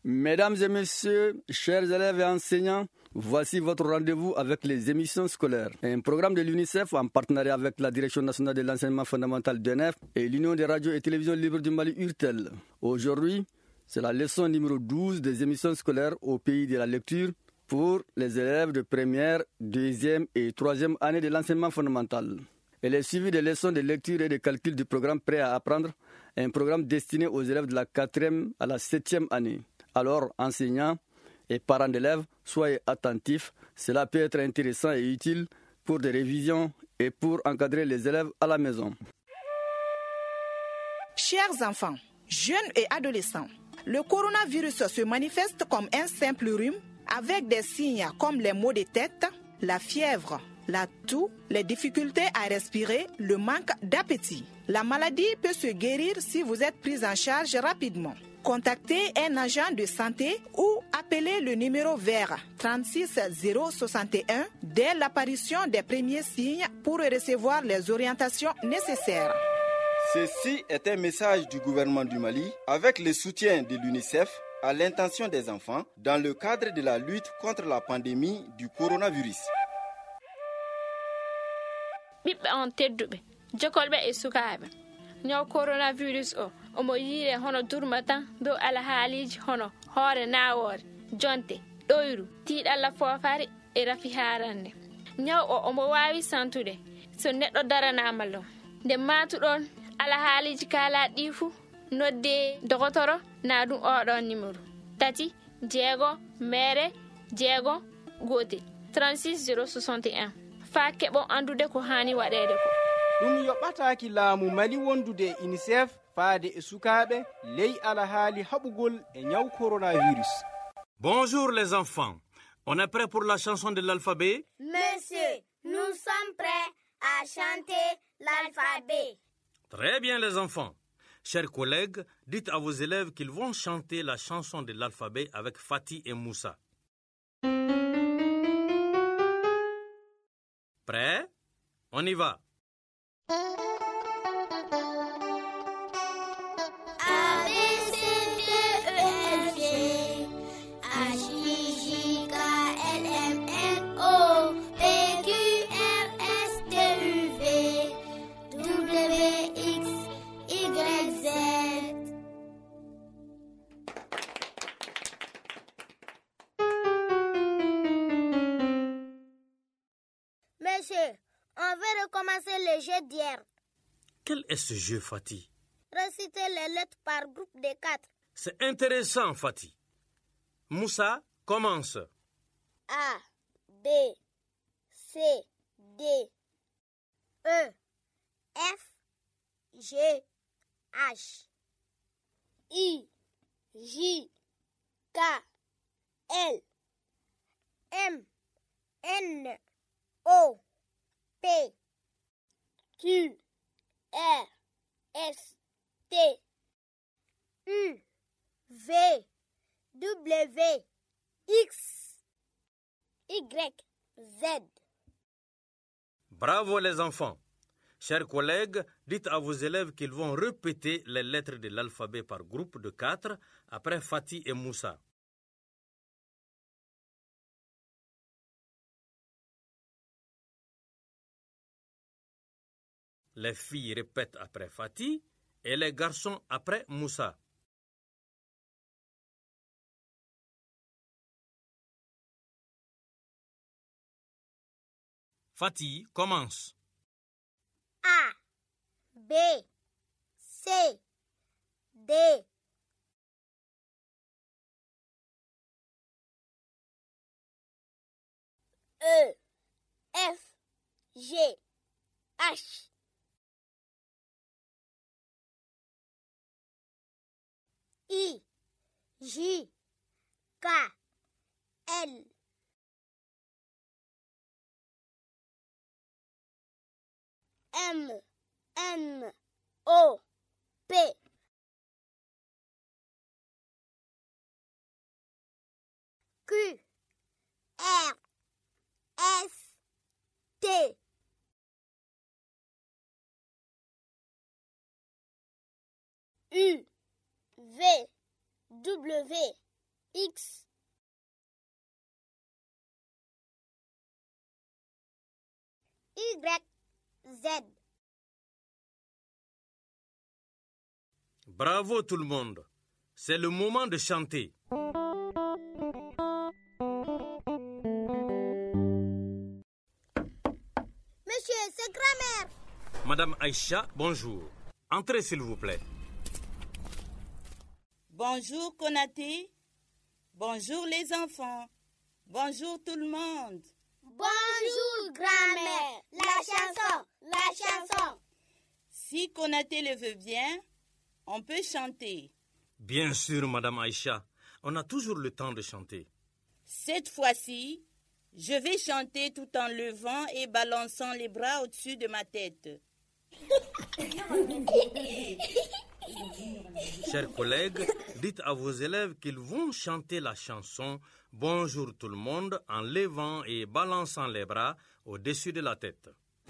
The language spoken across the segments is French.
Mesdames et messieurs, chers élèves et enseignants, voici votre rendez-vous avec les émissions scolaires. Un programme de l'UNICEF en partenariat avec la Direction nationale de l'enseignement fondamental d'UNEF et l'Union des radios et télévisions libres du Mali URTEL. Aujourd'hui, c'est la leçon numéro 12 des émissions scolaires au pays de la lecture pour les élèves de première, deuxième et troisième année de l'enseignement fondamental. Elle est suivie des leçons de lecture et de calcul du programme Prêt à apprendre, un programme destiné aux élèves de la 4e à la 7e année. Alors, enseignants et parents d'élèves, soyez attentifs. Cela peut être intéressant et utile pour des révisions et pour encadrer les élèves à la maison. Chers enfants, jeunes et adolescents, le coronavirus se manifeste comme un simple rhume avec des signes comme les maux de tête, la fièvre, la toux, les difficultés à respirer, le manque d'appétit. La maladie peut se guérir si vous êtes pris en charge rapidement. Contactez un agent de santé ou appelez le numéro vert 36 061 dès l'apparition des premiers signes pour recevoir les orientations nécessaires. Ceci est un message du gouvernement du Mali avec le soutien de l'UNICEF à l'intention des enfants dans le cadre de la lutte contre la pandémie du coronavirus. ɓiɓɓe on tedduɓe jokolɓe e sukaaɓe ñaw coronavirus o omo yiire hono durma tan dow alhaaliji hono hoore nawoore jonte ɗoyru tiiɗalla foofare e rafi haarande ñaw o omo waawi santude so neɗɗo daranama lom nde matuɗon alhaaliji kaalaɗi ɗi fuu nodde dogotoro na ɗum oɗon numéro 3 6 mere 6 gotel 36 061 faa keɓon andude ko hani waɗede ko ɗum yoɓɓataki laamu Mali wondude e UNICEF faade e sukaaɓe ley alahaali haɓugol e ñaw coronavirus. Bonjour les enfants, on est prêt pour la chanson de l'alphabet? Monsieur, nous sommes prêts à chanter l'alphabet. Très bien les enfants. Chers collègues, dites à vos élèves qu'ils vont chanter la chanson de l'alphabet avec Fatih et Moussa. Prêt? On y va. A, B, C, D, E, F, G H, I, J, K, L, M, N, O P, Q, R, S, T, U, V W, X, Y, Z. Monsieur, on veut recommencer le jeu d'hier. Quel est ce jeu, Fatih? Reciter les lettres par groupe de 4. C'est intéressant, Fatih. Moussa, commence. A, B, C, D, E, F, G, H, I, J, K, L, M, N, O, P, Q, R, S, T, U, V, W, X, Y, Z. Bravo les enfants. Chers collègues, dites à vos élèves qu'ils vont répéter les lettres de l'alphabet par groupe de 4 après Fatih et Moussa. Les filles répètent après Fatih et les garçons après Moussa. Fatih, commence. A, B, C, D, E, F, G, H, I, J, K, L, M, N, O, P, Q, R, S, T, U, V, W, X. Y, Z. Bravo tout le monde. C'est le moment de chanter. Monsieur, c'est grammaire. Madame Aïcha, bonjour. Entrez s'il vous plaît. Bonjour Konaté. Bonjour les enfants. Bonjour tout le monde. Bonjour, grammaire. La chanson. Si Konaté le veut bien, on peut chanter. Bien sûr, Madame Aïcha. On a toujours le temps de chanter. Cette fois-ci, je vais chanter tout en levant et balançant les bras au-dessus de ma tête. Chers collègues, dites à vos élèves qu'ils vont chanter la chanson « Bonjour tout le monde » en levant et balançant les bras au-dessus de la tête.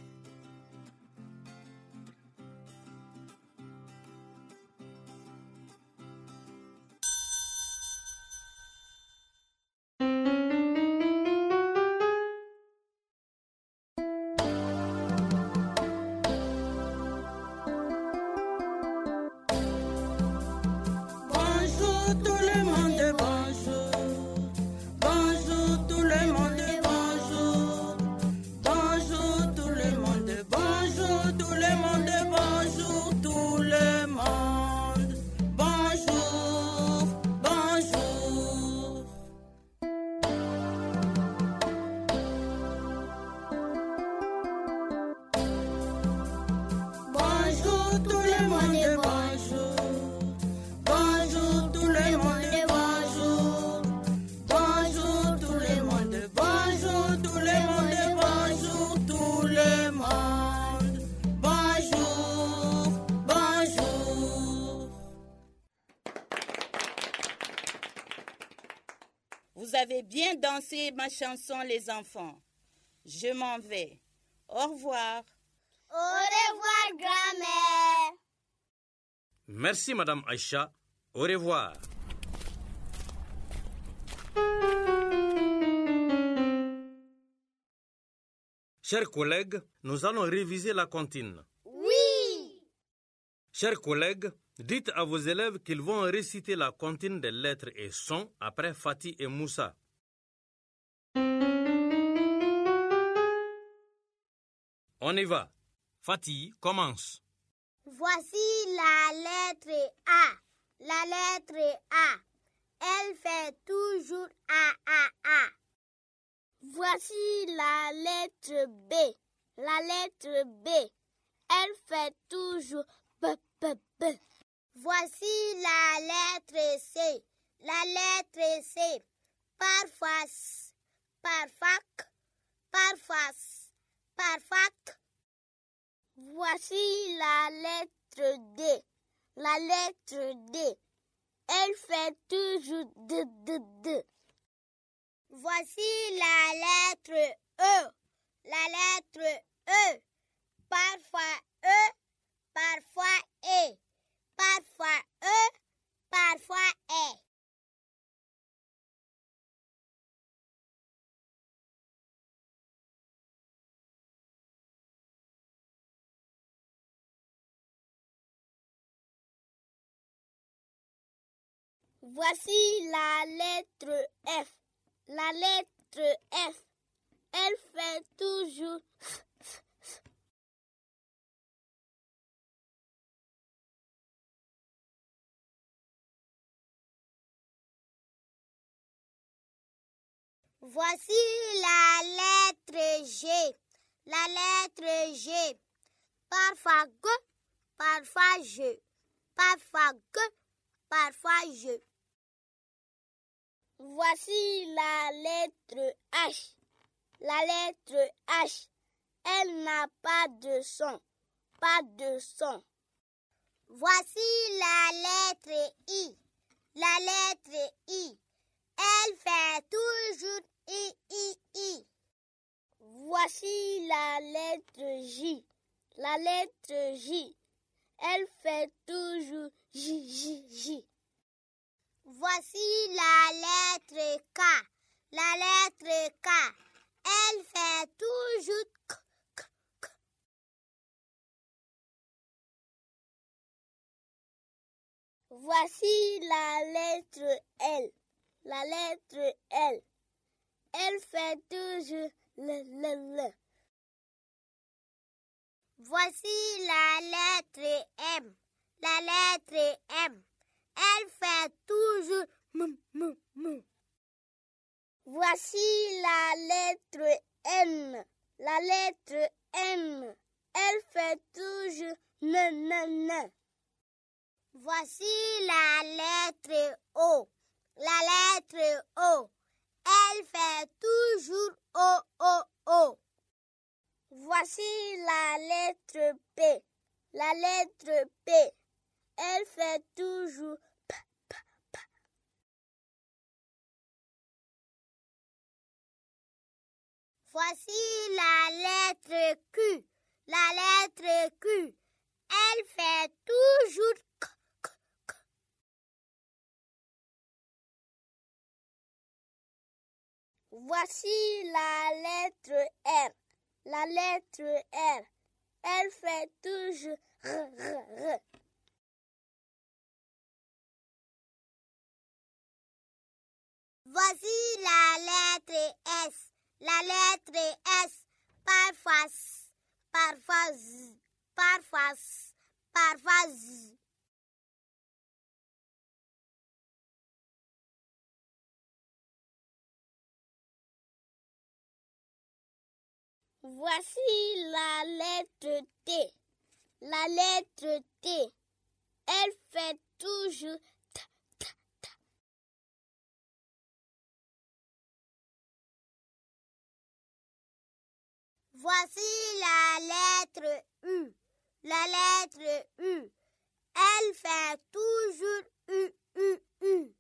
Vous avez bien dansé ma chanson, les enfants. Je m'en vais. Au revoir. Au revoir, grand-mère. Merci, Madame Aïcha. Au revoir. Chers collègues, nous allons réviser la comptine. Oui. Chers collègues, dites à vos élèves qu'ils vont réciter la comptine des lettres et sons après Fatih et Moussa. On y va. Fatih, commence. Voici la lettre A. La lettre A. Elle fait toujours A. Voici la lettre B. La lettre B. Elle fait toujours B. Voici la lettre C. La lettre C. Parfois S, parfois K. Voici la lettre D. La lettre D. Elle fait toujours D. Voici la lettre E. La lettre E. Parfois E, parfois E. Parfois E, parfois E. Voici la lettre F. La lettre F. Elle fait toujours Voici la lettre G. La lettre G. Parfois G, parfois je. Parfois G, parfois je. Voici la lettre H. La lettre H. Elle n'a pas de son. Pas de son. Voici la lettre I. La lettre I. Elle fait toujours I. Voici la lettre J. La lettre J. Elle fait toujours J. Voici la lettre lettre K. La lettre K. Elle fait toujours k, k, k. Voici la lettre L. La lettre L. Elle fait toujours le. Voici la lettre M. La lettre M. Elle fait toujours m. Voici la lettre N. La lettre N. Elle fait toujours n. Voici la lettre O. La lettre O. Elle fait toujours O. Voici la lettre P. La lettre P. Elle fait toujours p. Voici la lettre Q. La lettre Q. Elle fait toujours k. Voici la lettre R. La lettre R. Elle fait toujours r. Voici la lettre S. La lettre S. Parfois Z. Voici la lettre T. La lettre T. Elle fait toujours t. Voici la lettre U. La lettre U. Elle fait toujours U.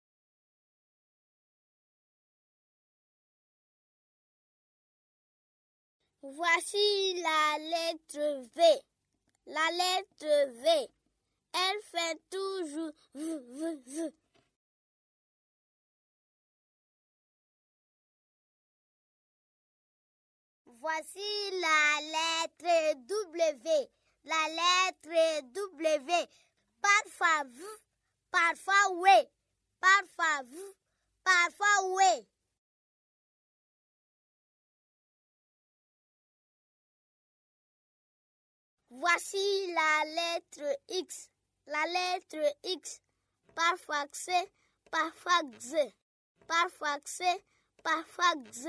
Voici la lettre V. La lettre V. Elle fait toujours V. Voici la lettre W. La lettre W. Parfois V, parfois W. Parfois V, parfois W. Voici la lettre X. La lettre X. Parfois X, parfois X. Parfois X, parfois X.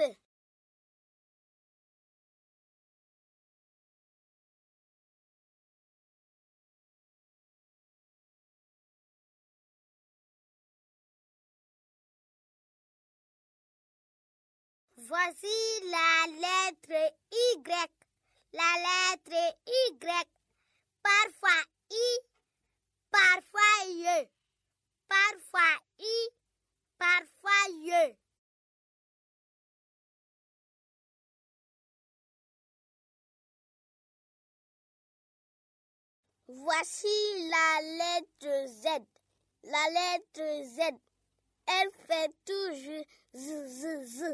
Voici la lettre Y. La lettre Y. Parfois I, parfois Y. Parfois I, parfois Y. Voici la lettre Z. La lettre Z. Elle fait toujours Z.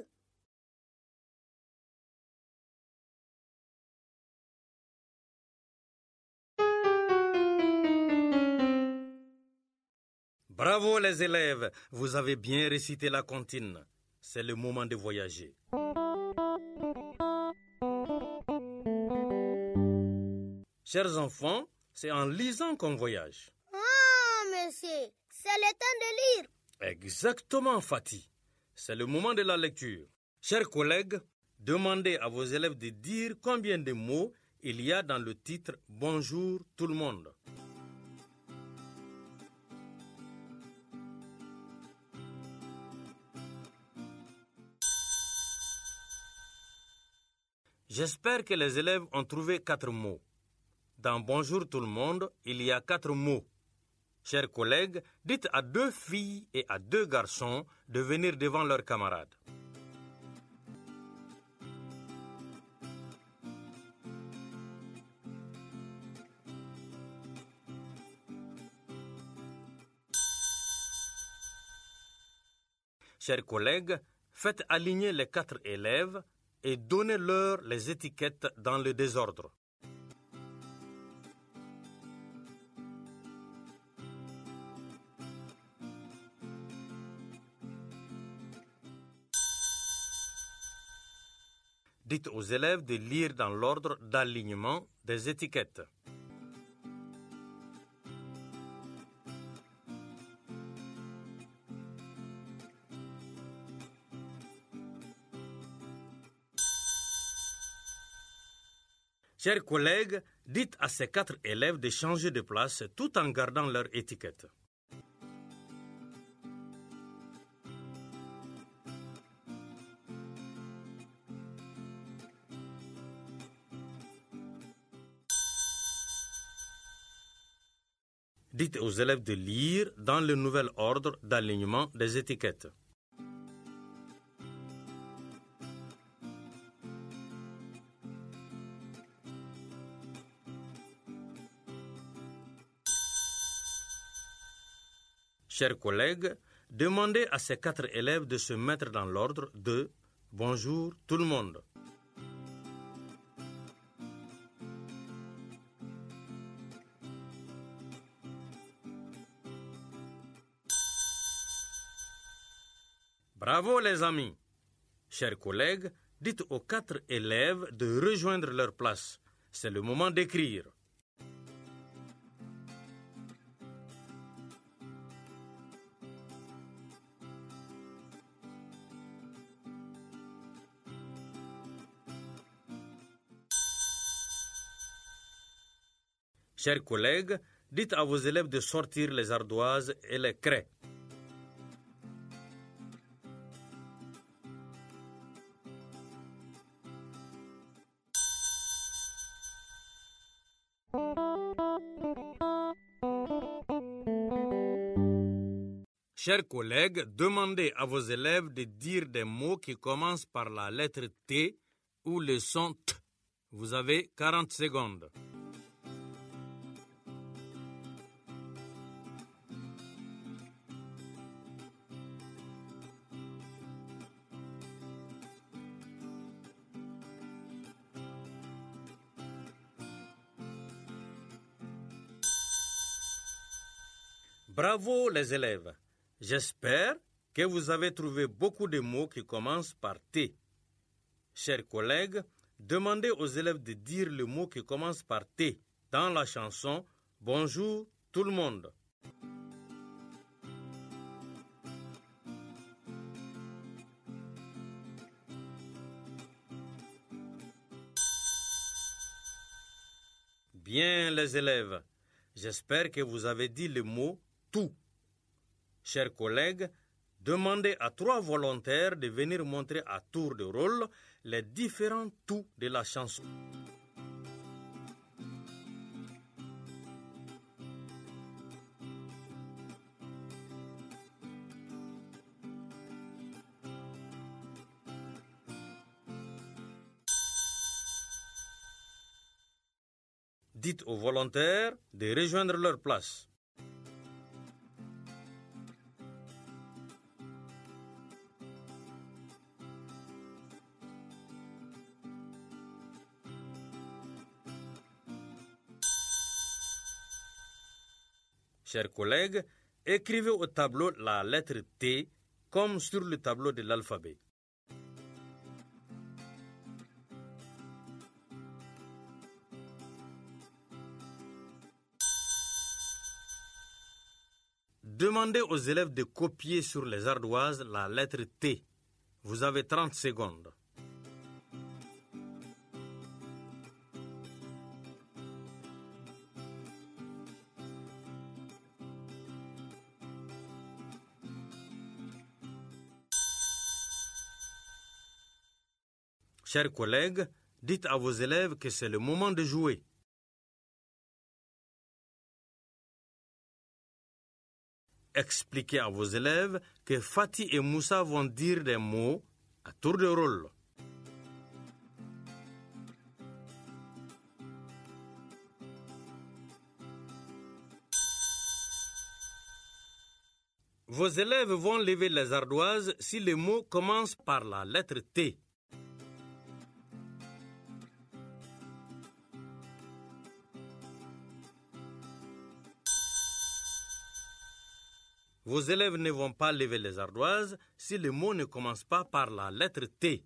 Bravo les élèves, vous avez bien récité la comptine. C'est le moment de voyager. Chers enfants, c'est en lisant qu'on voyage. Ah, monsieur, c'est le temps de lire. Exactement, Fatih. C'est le moment de la lecture. Chers collègues, demandez à vos élèves de dire combien de mots il y a dans le titre « Bonjour tout le monde ». J'espère que les élèves ont trouvé 4 mots. Dans Bonjour tout le monde, il y a 4 mots. Chers collègues, dites à 2 filles et à 2 garçons de venir devant leurs camarades. Chers collègues, faites aligner les 4 élèves et donnez-leur les étiquettes dans le désordre. Dites aux élèves de lire dans l'ordre d'alignement des étiquettes. Chers collègues, dites à ces 4 élèves de changer de place tout en gardant leur étiquette. Dites aux élèves de lire dans le nouvel ordre d'alignement des étiquettes. Chers collègues, demandez à ces 4 élèves de se mettre dans l'ordre de « Bonjour tout le monde ». Bravo les amis! Chers collègues, dites aux 4 élèves de rejoindre leur place. C'est le moment d'écrire. Chers collègues, dites à vos élèves de sortir les ardoises et les craies. Chers collègues, demandez à vos élèves de dire des mots qui commencent par la lettre T ou le son T. Vous avez 40 secondes. Bravo les élèves! J'espère que vous avez trouvé beaucoup de mots qui commencent par T. Chers collègues, demandez aux élèves de dire le mot qui commence par T dans la chanson « Bonjour tout le monde ». Bien les élèves, j'espère que vous avez dit le mot « tout ». Chers collègues, demandez à 3 volontaires de venir montrer à tour de rôle les différents tout de la chanson. Dites aux volontaires de rejoindre leur place. Chers collègues, écrivez au tableau la lettre T comme sur le tableau de l'alphabet. Demandez aux élèves de copier sur les ardoises la lettre T. Vous avez 30 secondes. Chers collègues, dites à vos élèves que c'est le moment de jouer. Expliquez à vos élèves que Fatih et Moussa vont dire des mots à tour de rôle. Vos élèves vont lever les ardoises si le mot commence par la lettre T. Vos élèves ne vont pas lever les ardoises si le mot ne commence pas par la lettre T.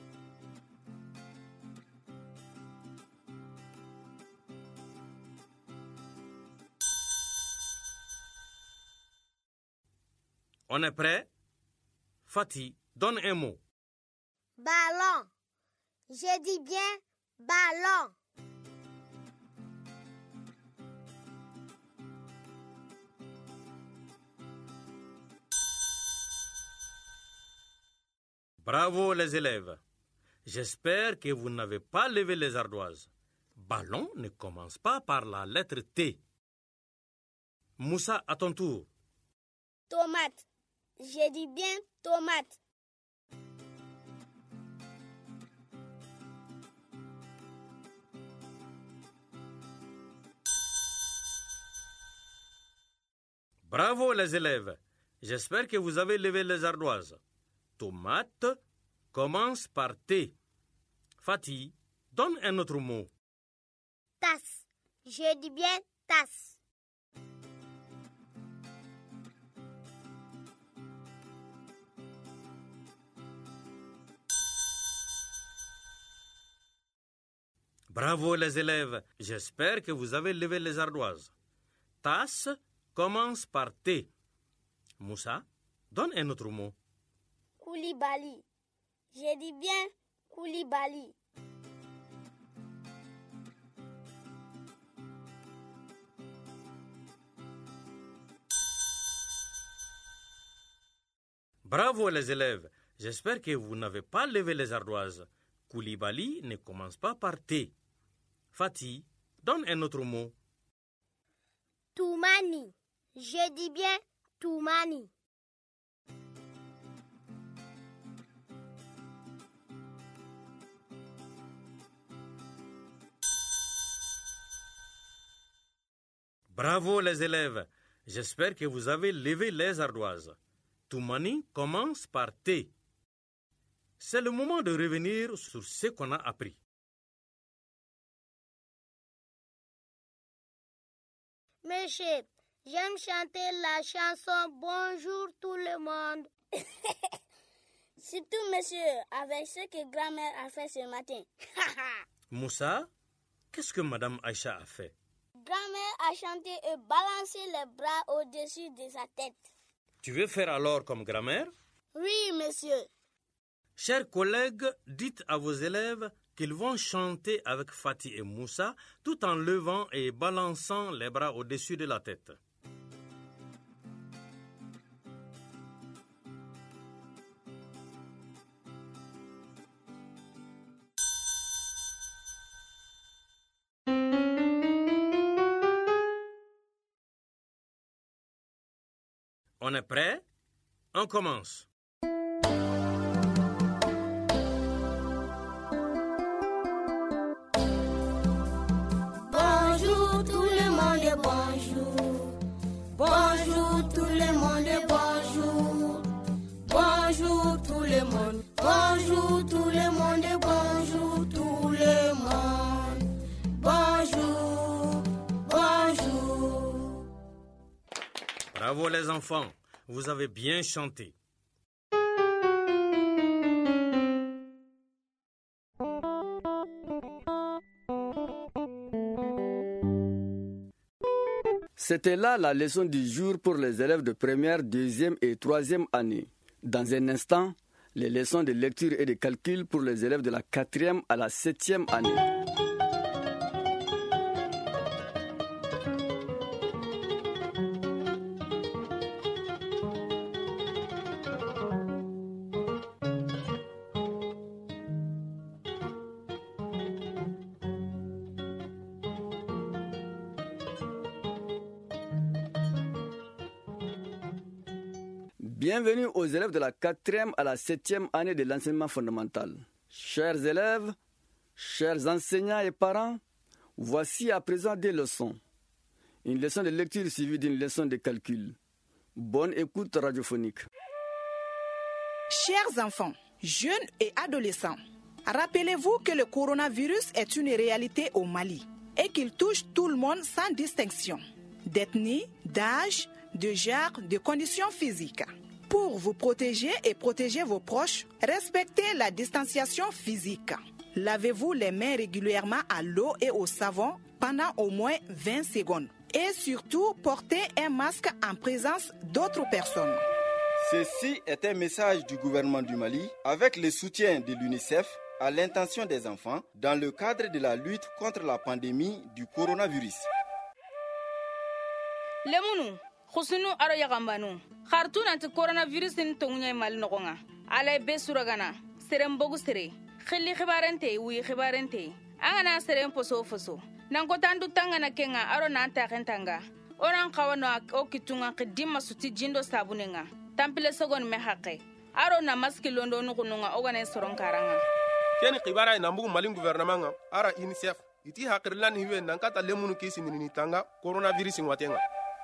On est prêt? Fatih, donne un mot. Ballon. Je dis bien ballon. Bravo les élèves. J'espère que vous n'avez pas levé les ardoises. Ballon ne commence pas par la lettre T. Moussa, à ton tour. Tomate. Je dis bien tomate. Bravo les élèves. J'espère que vous avez levé les ardoises. Tomate commence par T. Fatih, donne un autre mot. Tasse. Je dis bien tasse. Bravo les élèves. J'espère que vous avez levé les ardoises. Tasse commence par T. Moussa, donne un autre mot. Koulibaly. Je dis bien Koulibaly. Bravo les élèves. J'espère que vous n'avez pas levé les ardoises. Koulibaly ne commence pas par T. Fatih, donne un autre mot. Toumani. Je dis bien Toumani. Bravo les élèves. J'espère que vous avez levé les ardoises. Toumani commence par T. C'est le moment de revenir sur ce qu'on a appris. Monsieur, j'aime chanter la chanson Bonjour tout le monde. Surtout, monsieur, avec ce que grand-mère a fait ce matin. Moussa, qu'est-ce que Madame Aïcha a fait? Grand-mère a chanté et balancé les bras au-dessus de sa tête. Tu veux faire alors comme grand-mère? Oui, monsieur. Chers collègues, dites à vos élèves qu'ils vont chanter avec Fatih et Moussa tout en levant et balançant les bras au-dessus de la tête. On est prêt? On commence. Bonjour tout le monde, bonjour. Bonjour tout le monde, bonjour. Bonjour tout le monde. Bonjour tout le monde, bonjour tout le monde. Bonjour, bonjour. Bravo les enfants, vous avez bien chanté. C'était là la leçon du jour pour les élèves de première, deuxième et troisième année. Dans un instant, les leçons de lecture et de calcul pour les élèves de la 4e à la 7e année. Bienvenue aux élèves de la 4e à la 7e année de l'enseignement fondamental. Chers élèves, chers enseignants et parents, voici à présent des leçons. Une leçon de lecture suivie d'une leçon de calcul. Bonne écoute radiophonique. Chers enfants, jeunes et adolescents, rappelez-vous que le coronavirus est une réalité au Mali et qu'il touche tout le monde sans distinction d'ethnie, d'âge, de genre, de conditions physiques. Pour vous protéger et protéger vos proches, respectez la distanciation physique. Lavez-vous les mains régulièrement à l'eau et au savon pendant au moins 20 secondes. Et surtout, portez un masque en présence d'autres personnes. Ceci est un message du gouvernement du Mali avec le soutien de l'UNICEF à l'intention des enfants dans le cadre de la lutte contre la pandémie du coronavirus. Lemunu, khusunu aro yagambanu. Khartuna anti coronavirus ni tongunya mal nogonga. Ala be suragana. Serem bogu sere. Khili khibarente wi khibarente. Angana serem poso foso. Nango tandu tangana kenga aro nanta khentanga. Oran kawano okitunga kidima suti jindo sabunenga. Tampile sogon me haqe. Aro na maski londo nukununga ogane soron karanga. Keni khibara nambugu malin gouvernement ara UNICEF. Iti hakirlan hiwe nankata lemunu kisi nini tanga coronavirus ngwatenga.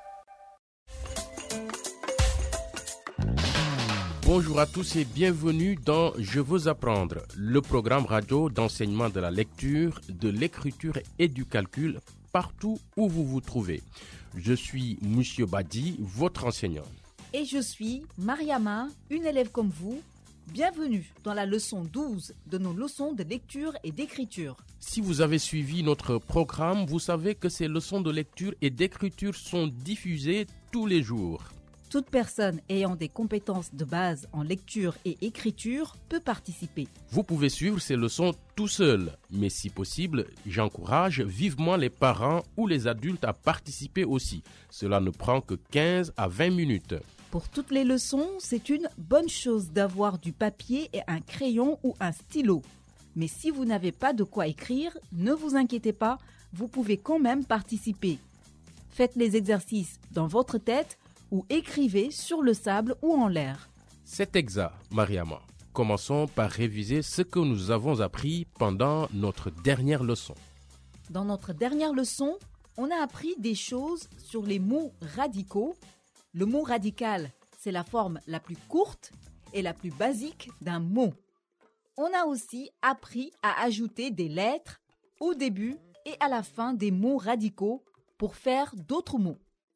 Bonjour à tous et bienvenue dans Je veux apprendre, le programme radio d'enseignement de la lecture, de l'écriture et du calcul partout où vous vous trouvez. Je suis Monsieur Badi, votre enseignant. Et je suis Mariama, une élève comme vous. Bienvenue dans la leçon 12 de nos leçons de lecture et d'écriture. Si vous avez suivi notre programme, vous savez que ces leçons de lecture et d'écriture sont diffusées tous les jours. Toute personne ayant des compétences de base en lecture et écriture peut participer. Vous pouvez suivre ces leçons tout seul, mais si possible, j'encourage vivement les parents ou les adultes à participer aussi. Cela ne prend que 15 à 20 minutes. Pour toutes les leçons, c'est une bonne chose d'avoir du papier et un crayon ou un stylo. Mais si vous n'avez pas de quoi écrire, ne vous inquiétez pas, vous pouvez quand même participer. Faites les exercices dans votre tête ou écrivez sur le sable ou en l'air. C'est exact, Mariama. Commençons par réviser ce que nous avons appris pendant notre dernière leçon. Dans notre dernière leçon, on a appris des choses sur les mots radicaux. Le mot radical, c'est la forme la plus courte et la plus basique d'un mot. On a aussi appris à ajouter des lettres au début et à la fin des mots radicaux pour faire d'autres mots.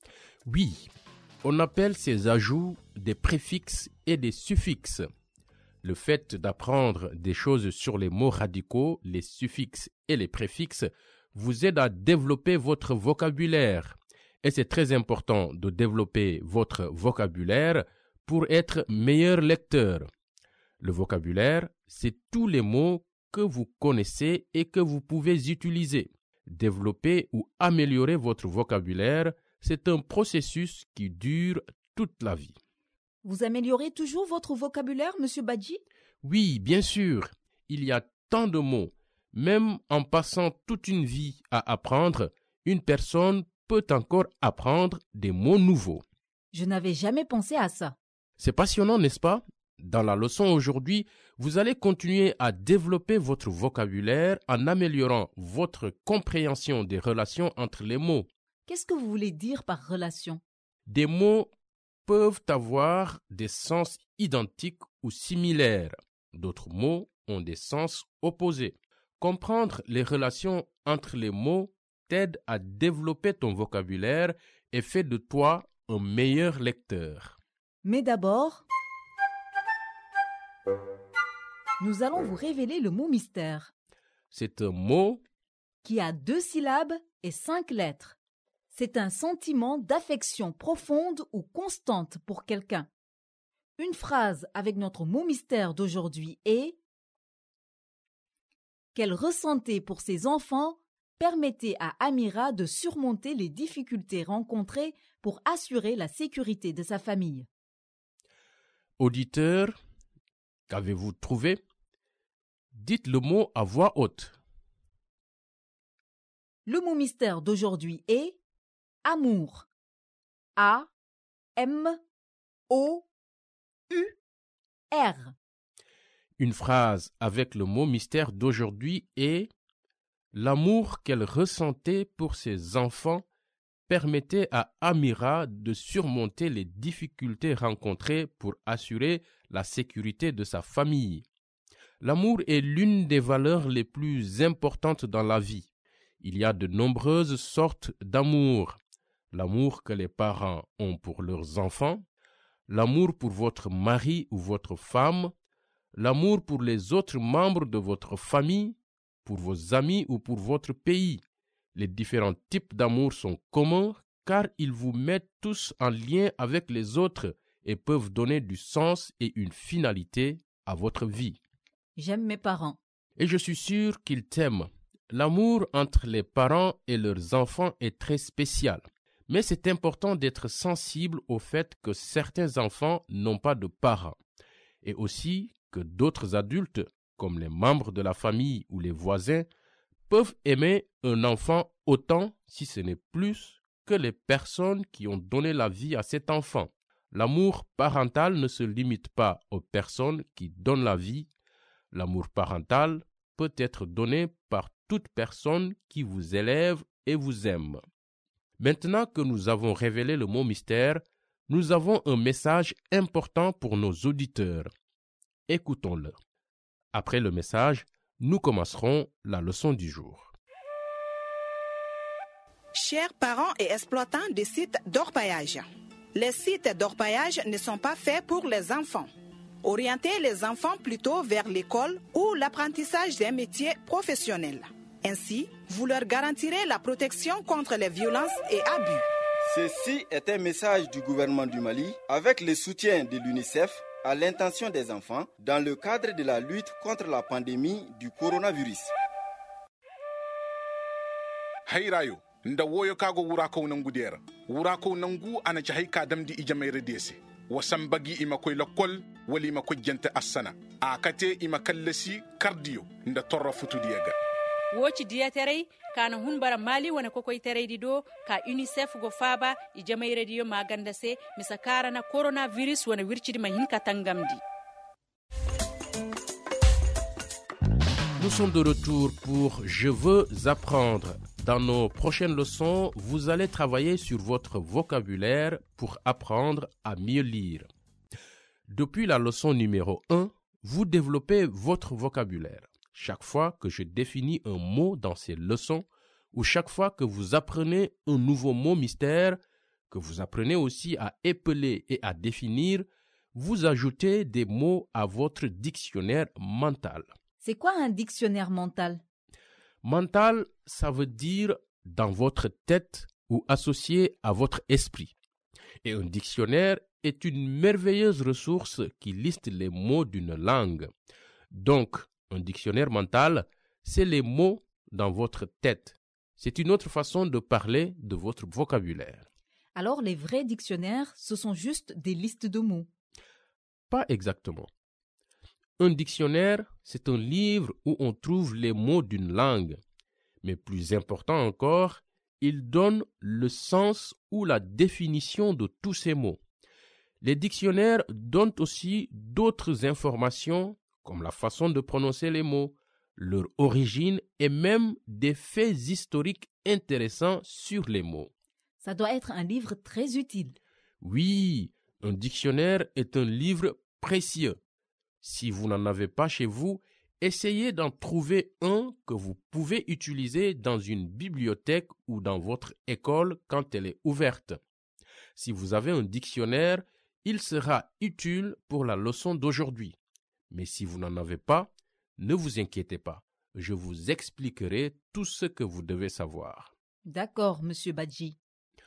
Oui, on appelle ces ajouts des préfixes et des suffixes. Le fait d'apprendre des choses sur les mots radicaux, les suffixes et les préfixes vous aide à développer votre vocabulaire. Et c'est très important de développer votre vocabulaire pour être meilleur lecteur. Le vocabulaire, c'est tous les mots que vous connaissez et que vous pouvez utiliser. Développer ou améliorer votre vocabulaire, c'est un processus qui dure toute la vie. Vous améliorez toujours votre vocabulaire, Monsieur Badji? Oui, bien sûr. Il y a tant de mots. Même en passant toute une vie à apprendre, une personne peut encore apprendre des mots nouveaux. Je n'avais jamais pensé à ça. C'est passionnant, n'est-ce pas? Dans la leçon aujourd'hui, vous allez continuer à développer votre vocabulaire en améliorant votre compréhension des relations entre les mots. Qu'est-ce que vous voulez dire par relation? Des mots peuvent avoir des sens identiques ou similaires. D'autres mots ont des sens opposés. Comprendre les relations entre les mots t'aide à développer ton vocabulaire et fait de toi un meilleur lecteur. Mais d'abord, nous allons vous révéler le mot mystère. C'est un mot qui a 2 syllabes et 5 lettres. C'est un sentiment d'affection profonde ou constante pour quelqu'un. Une phrase avec notre mot mystère d'aujourd'hui est « Qu'elle ressentait pour ses enfants permettait à Amira de surmonter les difficultés rencontrées pour assurer la sécurité de sa famille. » Auditeur, qu'avez-vous trouvé? Dites le mot à voix haute. Le mot mystère d'aujourd'hui est amour. A-M-O-U-R. Une phrase avec le mot mystère d'aujourd'hui est « L'amour qu'elle ressentait pour ses enfants permettait à Amira de surmonter les difficultés rencontrées pour assurer la sécurité de sa famille. L'amour est l'une des valeurs les plus importantes dans la vie. Il y a de nombreuses sortes d'amour. L'amour que les parents ont pour leurs enfants, l'amour pour votre mari ou votre femme, l'amour pour les autres membres de votre famille, pour vos amis ou pour votre pays. Les différents types d'amour sont communs car ils vous mettent tous en lien avec les autres et peuvent donner du sens et une finalité à votre vie. J'aime mes parents. Et je suis sûr qu'ils t'aiment. L'amour entre les parents et leurs enfants est très spécial. Mais c'est important d'être sensible au fait que certains enfants n'ont pas de parents. Et aussi que d'autres adultes, comme les membres de la famille ou les voisins, peuvent aimer un enfant autant, si ce n'est plus, que les personnes qui ont donné la vie à cet enfant. L'amour parental ne se limite pas aux personnes qui donnent la vie. L'amour parental peut être donné par toute personne qui vous élève et vous aime. Maintenant que nous avons révélé le mot mystère, nous avons un message important pour nos auditeurs. Écoutons-le. Après le message, nous commencerons la leçon du jour. Chers parents et exploitants des sites d'orpaillage, les sites d'orpaillage ne sont pas faits pour les enfants. Orientez les enfants plutôt vers l'école ou l'apprentissage d'un métier professionnel. Ainsi, vous leur garantirez la protection contre les violences et abus. Ceci est un message du gouvernement du Mali avec le soutien de l'UNICEF à l'intention des enfants dans le cadre de la lutte contre la pandémie du coronavirus. Hayrayo, nda woyo kago wurako nangu dera. Wurako nangu ana chahay kadam di ijamere dese. Wasambagi ima koy lokol wali ima koy jente asana. Akate ima kallasi cardio nda torra futu diaga. Woci diya terey kana hunbara mali wana kokoy tereydi do ka UNICEF go faba i jamay radio maganda se misa karana coronavirus wana wircidi ma hinka tangamdi. Nous sommes de retour pour Je veux apprendre. Dans nos prochaines leçons, vous allez travailler sur votre vocabulaire pour apprendre à mieux lire. Depuis la leçon numéro 1, vous développez votre vocabulaire. Chaque fois que je définis un mot dans ces leçons, ou chaque fois que vous apprenez un nouveau mot mystère, que vous apprenez aussi à épeler et à définir, vous ajoutez des mots à votre dictionnaire mental. C'est quoi un dictionnaire mental? Mental, ça veut dire dans votre tête ou associé à votre esprit. Et un dictionnaire est une merveilleuse ressource qui liste les mots d'une langue. Donc, un dictionnaire mental, c'est les mots dans votre tête. C'est une autre façon de parler de votre vocabulaire. Alors, les vrais dictionnaires, ce sont juste des listes de mots? Pas exactement. Un dictionnaire, c'est un livre où on trouve les mots d'une langue. Mais plus important encore, il donne le sens ou la définition de tous ces mots. Les dictionnaires donnent aussi d'autres informations, comme la façon de prononcer les mots, leur origine et même des faits historiques intéressants sur les mots. Ça doit être un livre très utile. Oui, un dictionnaire est un livre précieux. Si vous n'en avez pas chez vous, essayez d'en trouver un que vous pouvez utiliser dans une bibliothèque ou dans votre école quand elle est ouverte. Si vous avez un dictionnaire, il sera utile pour la leçon d'aujourd'hui. Mais si vous n'en avez pas, ne vous inquiétez pas. Je vous expliquerai tout ce que vous devez savoir. D'accord, Monsieur Badji.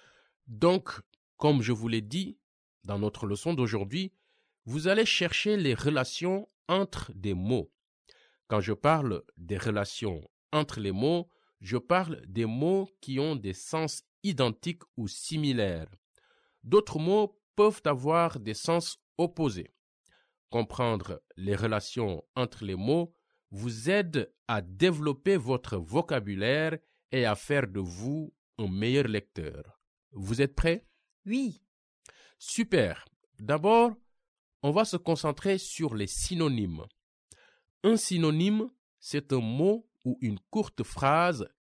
Donc, comme je vous l'ai dit, dans notre leçon d'aujourd'hui, vous allez chercher les relations entre des mots. Quand je parle des relations entre les mots, je parle des mots qui ont des sens identiques ou similaires. D'autres mots peuvent avoir des sens opposés. Comprendre les relations entre les mots vous aide à développer votre vocabulaire et à faire de vous un meilleur lecteur. Vous êtes prêts? Oui. Super. D'abord, on va se concentrer sur les synonymes. Un synonyme, c'est un mot ou une courte phrase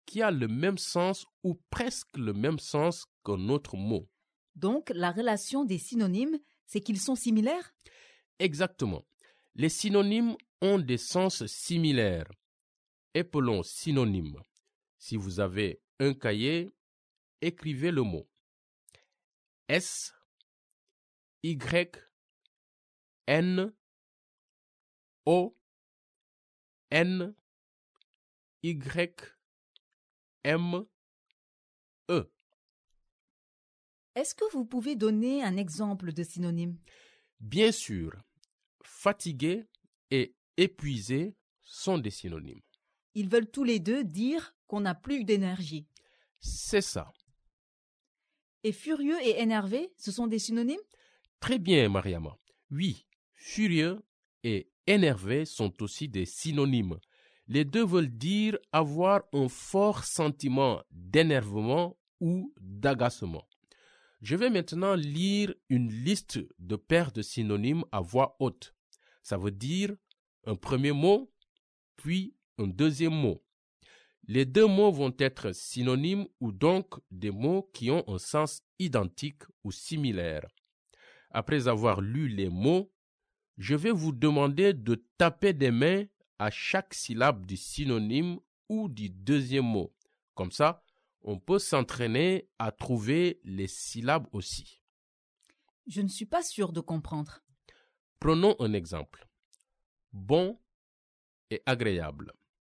qui a le même sens ou presque le même sens qu'un autre mot. Donc, la relation des synonymes, c'est qu'ils sont similaires? Exactement. Les synonymes ont des sens similaires. Appelons synonyme. Si vous avez un cahier, écrivez le mot S, Y, N, O, N, Y, M, E. Est-ce que vous pouvez donner un exemple de synonyme? Bien sûr, fatigué et épuisé sont des synonymes. Ils veulent tous les deux dire qu'on n'a plus d'énergie. C'est ça. Et furieux et énervé, ce sont des synonymes? Très bien, Mariama. Oui, furieux et énervé sont aussi des synonymes. Les deux veulent dire avoir un fort sentiment d'énervement ou d'agacement. Je vais maintenant lire une liste de paires de synonymes à voix haute. Ça veut dire un premier mot, puis un deuxième mot. Les deux mots vont être synonymes ou donc des mots qui ont un sens identique ou similaire. Après avoir lu les mots, je vais vous demander de taper des mains à chaque syllabe du synonyme ou du deuxième mot. Comme ça, on peut s'entraîner à trouver les syllabes aussi. Je ne suis pas sûre de comprendre. Prenons un exemple. Bon et agréable.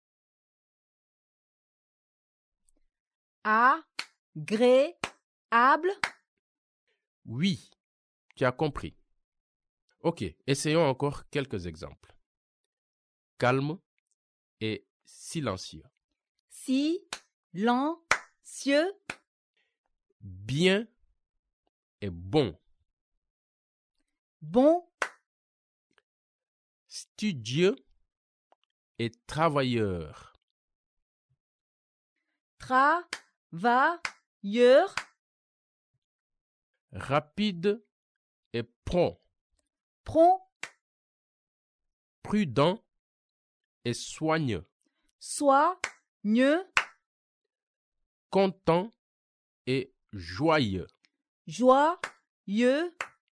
Agréable? Oui, tu as compris. Ok, essayons encore quelques exemples. Calme et silencieux. Silencieux? Bien et bon. Bon. Studieux et travailleur. Travailleur. Rapide et prompt. Prompt. Prudent et soigneux. Soigneux. Content et joyeux. Joyeux.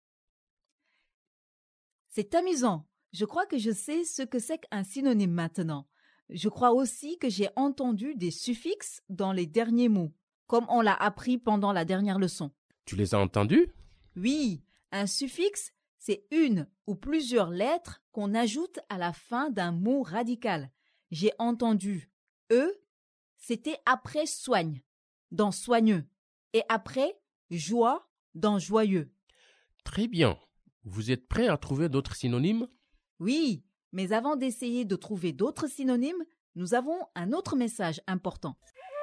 C'est amusant. Je crois que je sais ce que c'est qu'un synonyme maintenant. Je crois aussi que j'ai entendu des suffixes dans les derniers mots, comme on l'a appris pendant la dernière leçon. Tu les as entendus? Oui, un suffixe, c'est une ou plusieurs lettres qu'on ajoute à la fin d'un mot radical. J'ai entendu « e », c'était après « soigne » dans « soigneux » et après « joie » dans « joyeux ». Très bien. Vous êtes prêts à trouver d'autres synonymes? Oui, mais avant d'essayer de trouver d'autres synonymes, nous avons un autre message important.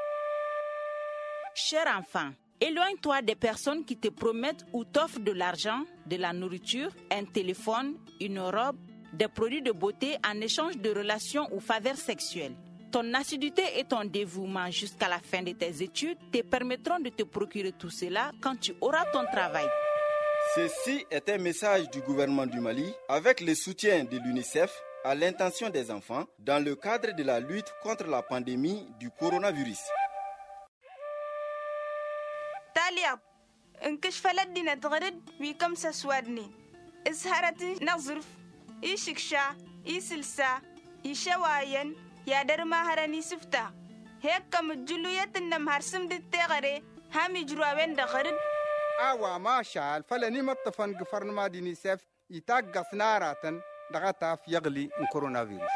Cher enfant, éloigne-toi des personnes qui te promettent ou t'offrent de l'argent, de la nourriture, un téléphone, une robe, des produits de beauté en échange de relations ou faveurs sexuelles. Ton assiduité et ton dévouement jusqu'à la fin de tes études te permettront de te procurer tout cela quand tu auras ton travail. Ceci est un message du gouvernement du Mali avec le soutien de l'UNICEF à l'intention des enfants dans le cadre de la lutte contre la pandémie du coronavirus. تالياب انكشف لدينا تغرد ويكم سسوادني اسهرتي نظرف يشكشا يسلسا يشواين يا درما هراني سفتا هيك كم الجلوية النم هرسم دي تغري هامي جروابين دغرد awa mashal falani mattafan gouvernement d'UNICEF itag snaratan dagata yagli coronavirus.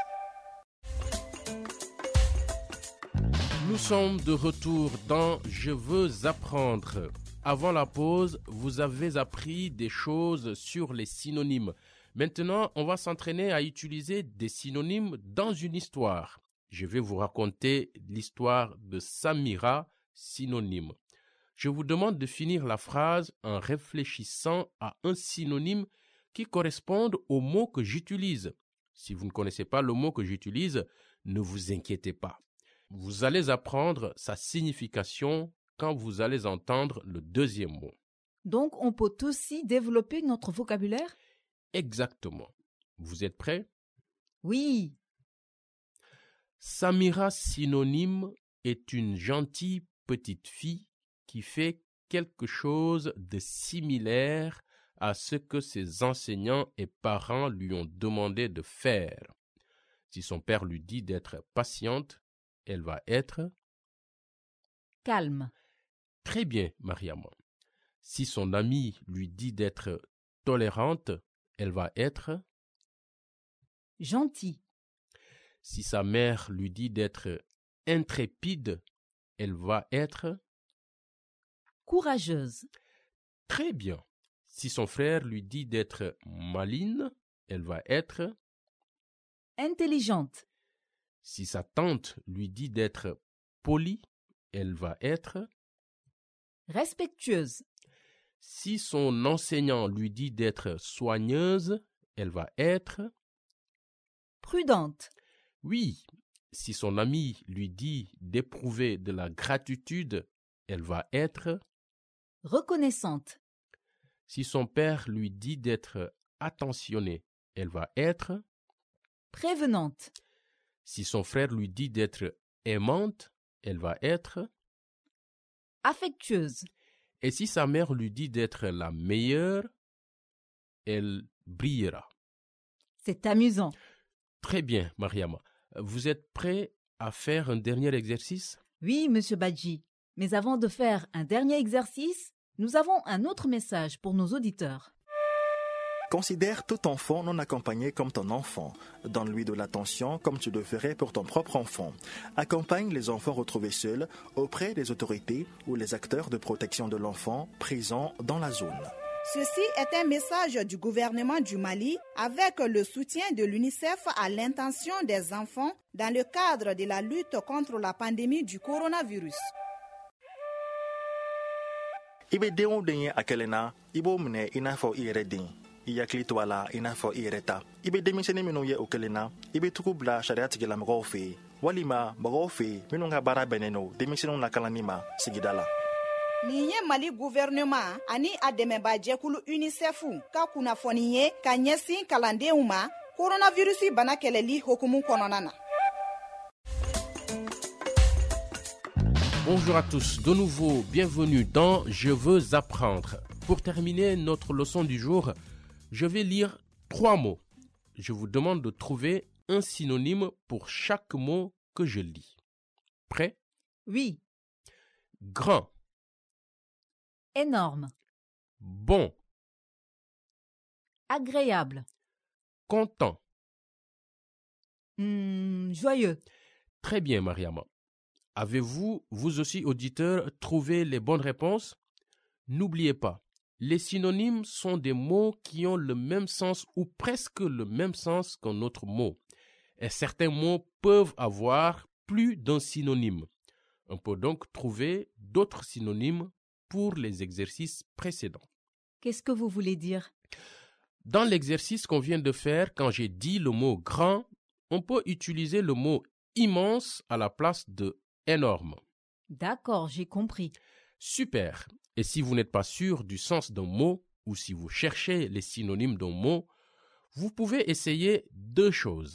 Nous sommes de retour dans Je veux apprendre. Avant la pause, vous avez appris des choses sur les synonymes. Maintenant, on va s'entraîner à utiliser des synonymes dans une histoire. Je vais vous raconter l'histoire de Samira, synonyme. Je vous demande de finir la phrase en réfléchissant à un synonyme qui corresponde au mot que j'utilise. Si vous ne connaissez pas le mot que j'utilise, ne vous inquiétez pas. Vous allez apprendre sa signification quand vous allez entendre le deuxième mot. Donc, on peut aussi développer notre vocabulaire? Exactement. Vous êtes prêts? Oui. Samira, synonyme, est une gentille petite fille qui fait quelque chose de similaire à ce que ses enseignants et parents lui ont demandé de faire. Si son père lui dit d'être patiente, elle va être calme. Très bien, Mariam. Si son ami lui dit d'être tolérante, elle va être gentil. Si sa mère lui dit d'être intrépide, elle va être courageuse. Très bien. Si son frère lui dit d'être maligne, elle va être intelligente. Si sa tante lui dit d'être polie, elle va être respectueuse. Si son enseignant lui dit d'être soigneuse, elle va être prudente. Oui, si son ami lui dit d'éprouver de la gratitude, elle va être reconnaissante. Si son père lui dit d'être attentionnée, elle va être prévenante. Si son frère lui dit d'être aimante, elle va être affectueuse. Et si sa mère lui dit d'être la meilleure, elle brillera. C'est amusant. Très bien, Mariama. Vous êtes prêt à faire un dernier exercice? Oui, Monsieur Badji. Mais avant de faire un dernier exercice, nous avons un autre message pour nos auditeurs. Considère tout enfant non accompagné comme ton enfant. Donne-lui de l'attention comme tu le ferais pour ton propre enfant. Accompagne les enfants retrouvés seuls auprès des autorités ou les acteurs de protection de l'enfant présents dans la zone. Ceci est un message du gouvernement du Mali avec le soutien de l'UNICEF à l'intention des enfants dans le cadre de la lutte contre la pandémie du coronavirus. Ibe denw den ye a kelenna i b'o minɛ i n'a fɔ i yɛrɛ den i yakili to a la i n'a fɔ i yɛrɛ ta i be denmisɛnnin minnu ye o kelenna i be tugu bila sariya tigilamɔgɔw fɛ yen walima mɔgɔw fɛ yen minnu ka baara bɛnnen no denmisɛnninw lakalanni ma sigida la. Nin ye Mali gouvernement ani a dɛmɛbajɛkulu UNICEF ka kunnafoni ye ka ɲɛsin kalandenw ma coronavirus bana kɛlɛli hokumu kɔnɔna na. Bonjour à tous, de nouveau, bienvenue dans Je veux apprendre. Pour terminer notre leçon du jour, je vais lire 3 mots. Je vous demande de trouver un synonyme pour chaque mot que je lis. Prêt? Oui. Grand. Énorme. Bon. Agréable. Content. Joyeux. Très bien, Mariama. Avez-vous, vous aussi auditeurs, trouvé les bonnes réponses? N'oubliez pas, les synonymes sont des mots qui ont le même sens ou presque le même sens qu'un autre mot. Et certains mots peuvent avoir plus d'un synonyme. On peut donc trouver d'autres synonymes pour les exercices précédents. Qu'est-ce que vous voulez dire? Dans l'exercice qu'on vient de faire, quand j'ai dit le mot grand, on peut utiliser le mot immense à la place de énorme. D'accord, j'ai compris. Super. Et si vous n'êtes pas sûr du sens d'un mot ou si vous cherchez les synonymes d'un mot, vous pouvez essayer 2 choses.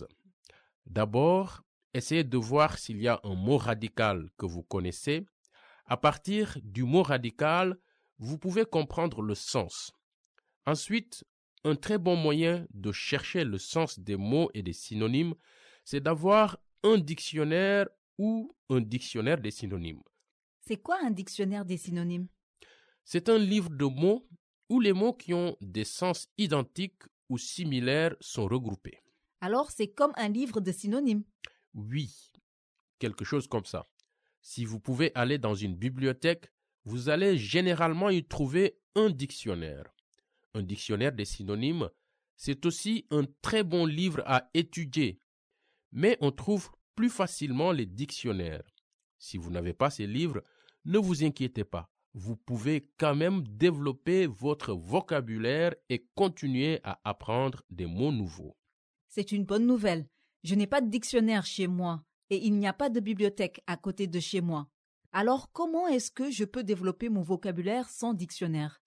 D'abord, essayez de voir s'il y a un mot radical que vous connaissez. À partir du mot radical, vous pouvez comprendre le sens. Ensuite, un très bon moyen de chercher le sens des mots et des synonymes, c'est d'avoir un dictionnaire ou un dictionnaire des synonymes. C'est quoi un dictionnaire des synonymes? C'est un livre de mots où les mots qui ont des sens identiques ou similaires sont regroupés. Alors c'est comme un livre de synonymes? Oui, quelque chose comme ça. Si vous pouvez aller dans une bibliothèque, vous allez généralement y trouver un dictionnaire. Un dictionnaire des synonymes, c'est aussi un très bon livre à étudier, mais on trouve plus facilement les dictionnaires. Si vous n'avez pas ces livres, ne vous inquiétez pas. Vous pouvez quand même développer votre vocabulaire et continuer à apprendre des mots nouveaux. C'est une bonne nouvelle. Je n'ai pas de dictionnaire chez moi et il n'y a pas de bibliothèque à côté de chez moi. Alors, comment est-ce que je peux développer mon vocabulaire sans dictionnaire?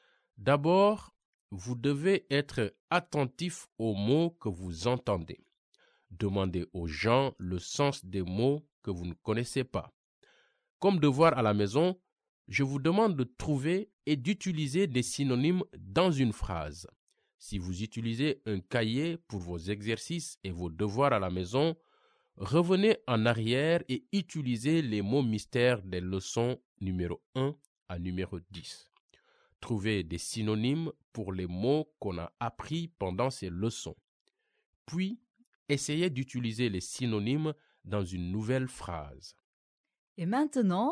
D'abord, vous devez être attentif aux mots que vous entendez. Demandez aux gens le sens des mots que vous ne connaissez pas. Comme devoir à la maison, je vous demande de trouver et d'utiliser des synonymes dans une phrase. Si vous utilisez un cahier pour vos exercices et vos devoirs à la maison, revenez en arrière et utilisez les mots mystères des leçons numéro 1 à numéro 10. Trouvez des synonymes pour les mots qu'on a appris pendant ces leçons. Puis, essayez d'utiliser les synonymes dans une nouvelle phrase. Et maintenant,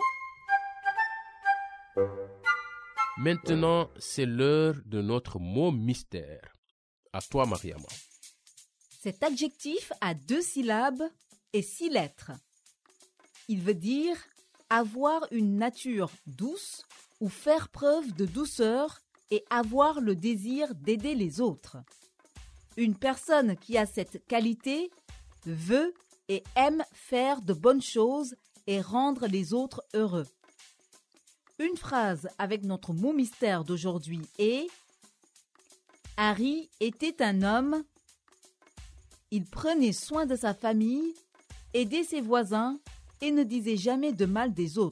c'est l'heure de notre mot mystère. À toi, Mariama. Cet adjectif a 2 syllabes et 6 lettres. Il veut dire avoir une nature douce ou faire preuve de douceur et avoir le désir d'aider les autres. Une personne qui a cette qualité veut et aime faire de bonnes choses et rendre les autres heureux. Une phrase avec notre mot mystère d'aujourd'hui est « Harry était un homme, il prenait soin de sa famille, aidait ses voisins et ne disait jamais de mal des autres. »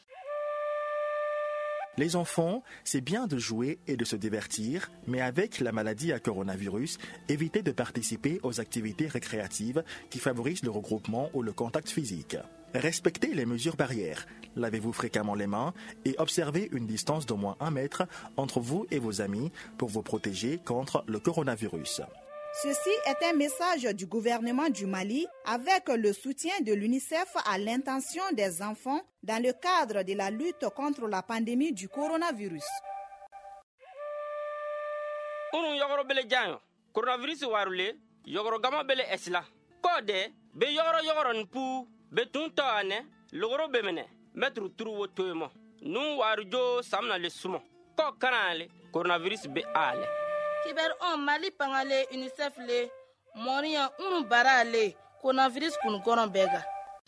Les enfants, c'est bien de jouer et de se divertir, mais avec la maladie à coronavirus, évitez de participer aux activités récréatives qui favorisent le regroupement ou le contact physique. Respectez les mesures barrières, lavez-vous fréquemment les mains et observez une distance d'au moins 1 mètre entre vous et vos amis pour vous protéger contre le coronavirus. Ceci est un message du gouvernement du Mali avec le soutien de l'UNICEF à l'intention des enfants dans le cadre de la lutte contre la pandémie du coronavirus. Unu yogoro bele janyo coronavirus warule yogoro gama bele esla kode be yogoro npu be tunto ane logoro bemene metru turu wotoymo nu warujo samna le sumo ko kanale coronavirus be ale kiber on Mali pangale UNICEF le moria unu barale coronavirus kun goron bega.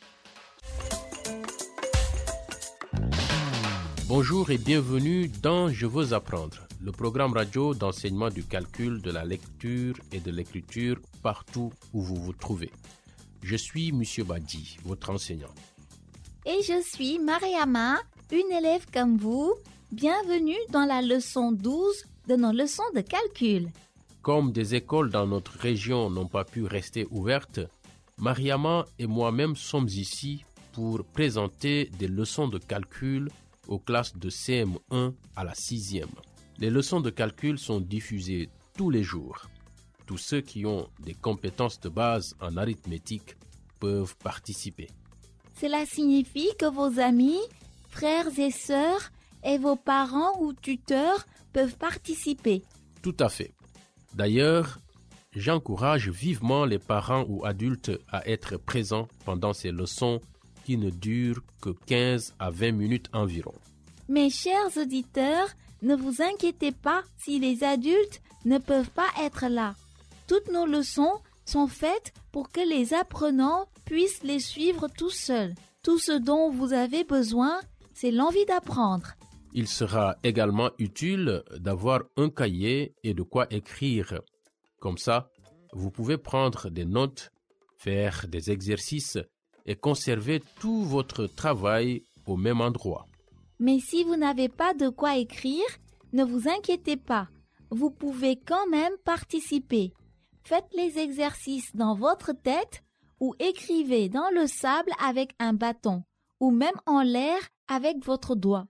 Bonjour et bienvenue dans Je veux apprendre, le programme radio d'enseignement du calcul, de la lecture et de l'écriture partout où vous vous trouvez. Je suis M. Badi, votre enseignant. Et je suis Mariama, une élève comme vous. Bienvenue dans la leçon 12 de nos leçons de calcul. Comme des écoles dans notre région n'ont pas pu rester ouvertes, Mariama et moi-même sommes ici pour présenter des leçons de calcul aux classes de CM1 à la 6e. Les leçons de calcul sont diffusées tous les jours. Tous ceux qui ont des compétences de base en arithmétique peuvent participer. Cela signifie que vos amis, frères et sœurs et vos parents ou tuteurs peuvent participer. Tout à fait. D'ailleurs, j'encourage vivement les parents ou adultes à être présents pendant ces leçons qui ne durent que 15 à 20 minutes environ. Mes chers auditeurs, ne vous inquiétez pas si les adultes ne peuvent pas être là. Toutes nos leçons sont faites pour que les apprenants puissent les suivre tout seuls. Tout ce dont vous avez besoin, c'est l'envie d'apprendre. Il sera également utile d'avoir un cahier et de quoi écrire. Comme ça, vous pouvez prendre des notes, faire des exercices et conserver tout votre travail au même endroit. Mais si vous n'avez pas de quoi écrire, ne vous inquiétez pas. Vous pouvez quand même participer. Faites les exercices dans votre tête ou écrivez dans le sable avec un bâton ou même en l'air avec votre doigt.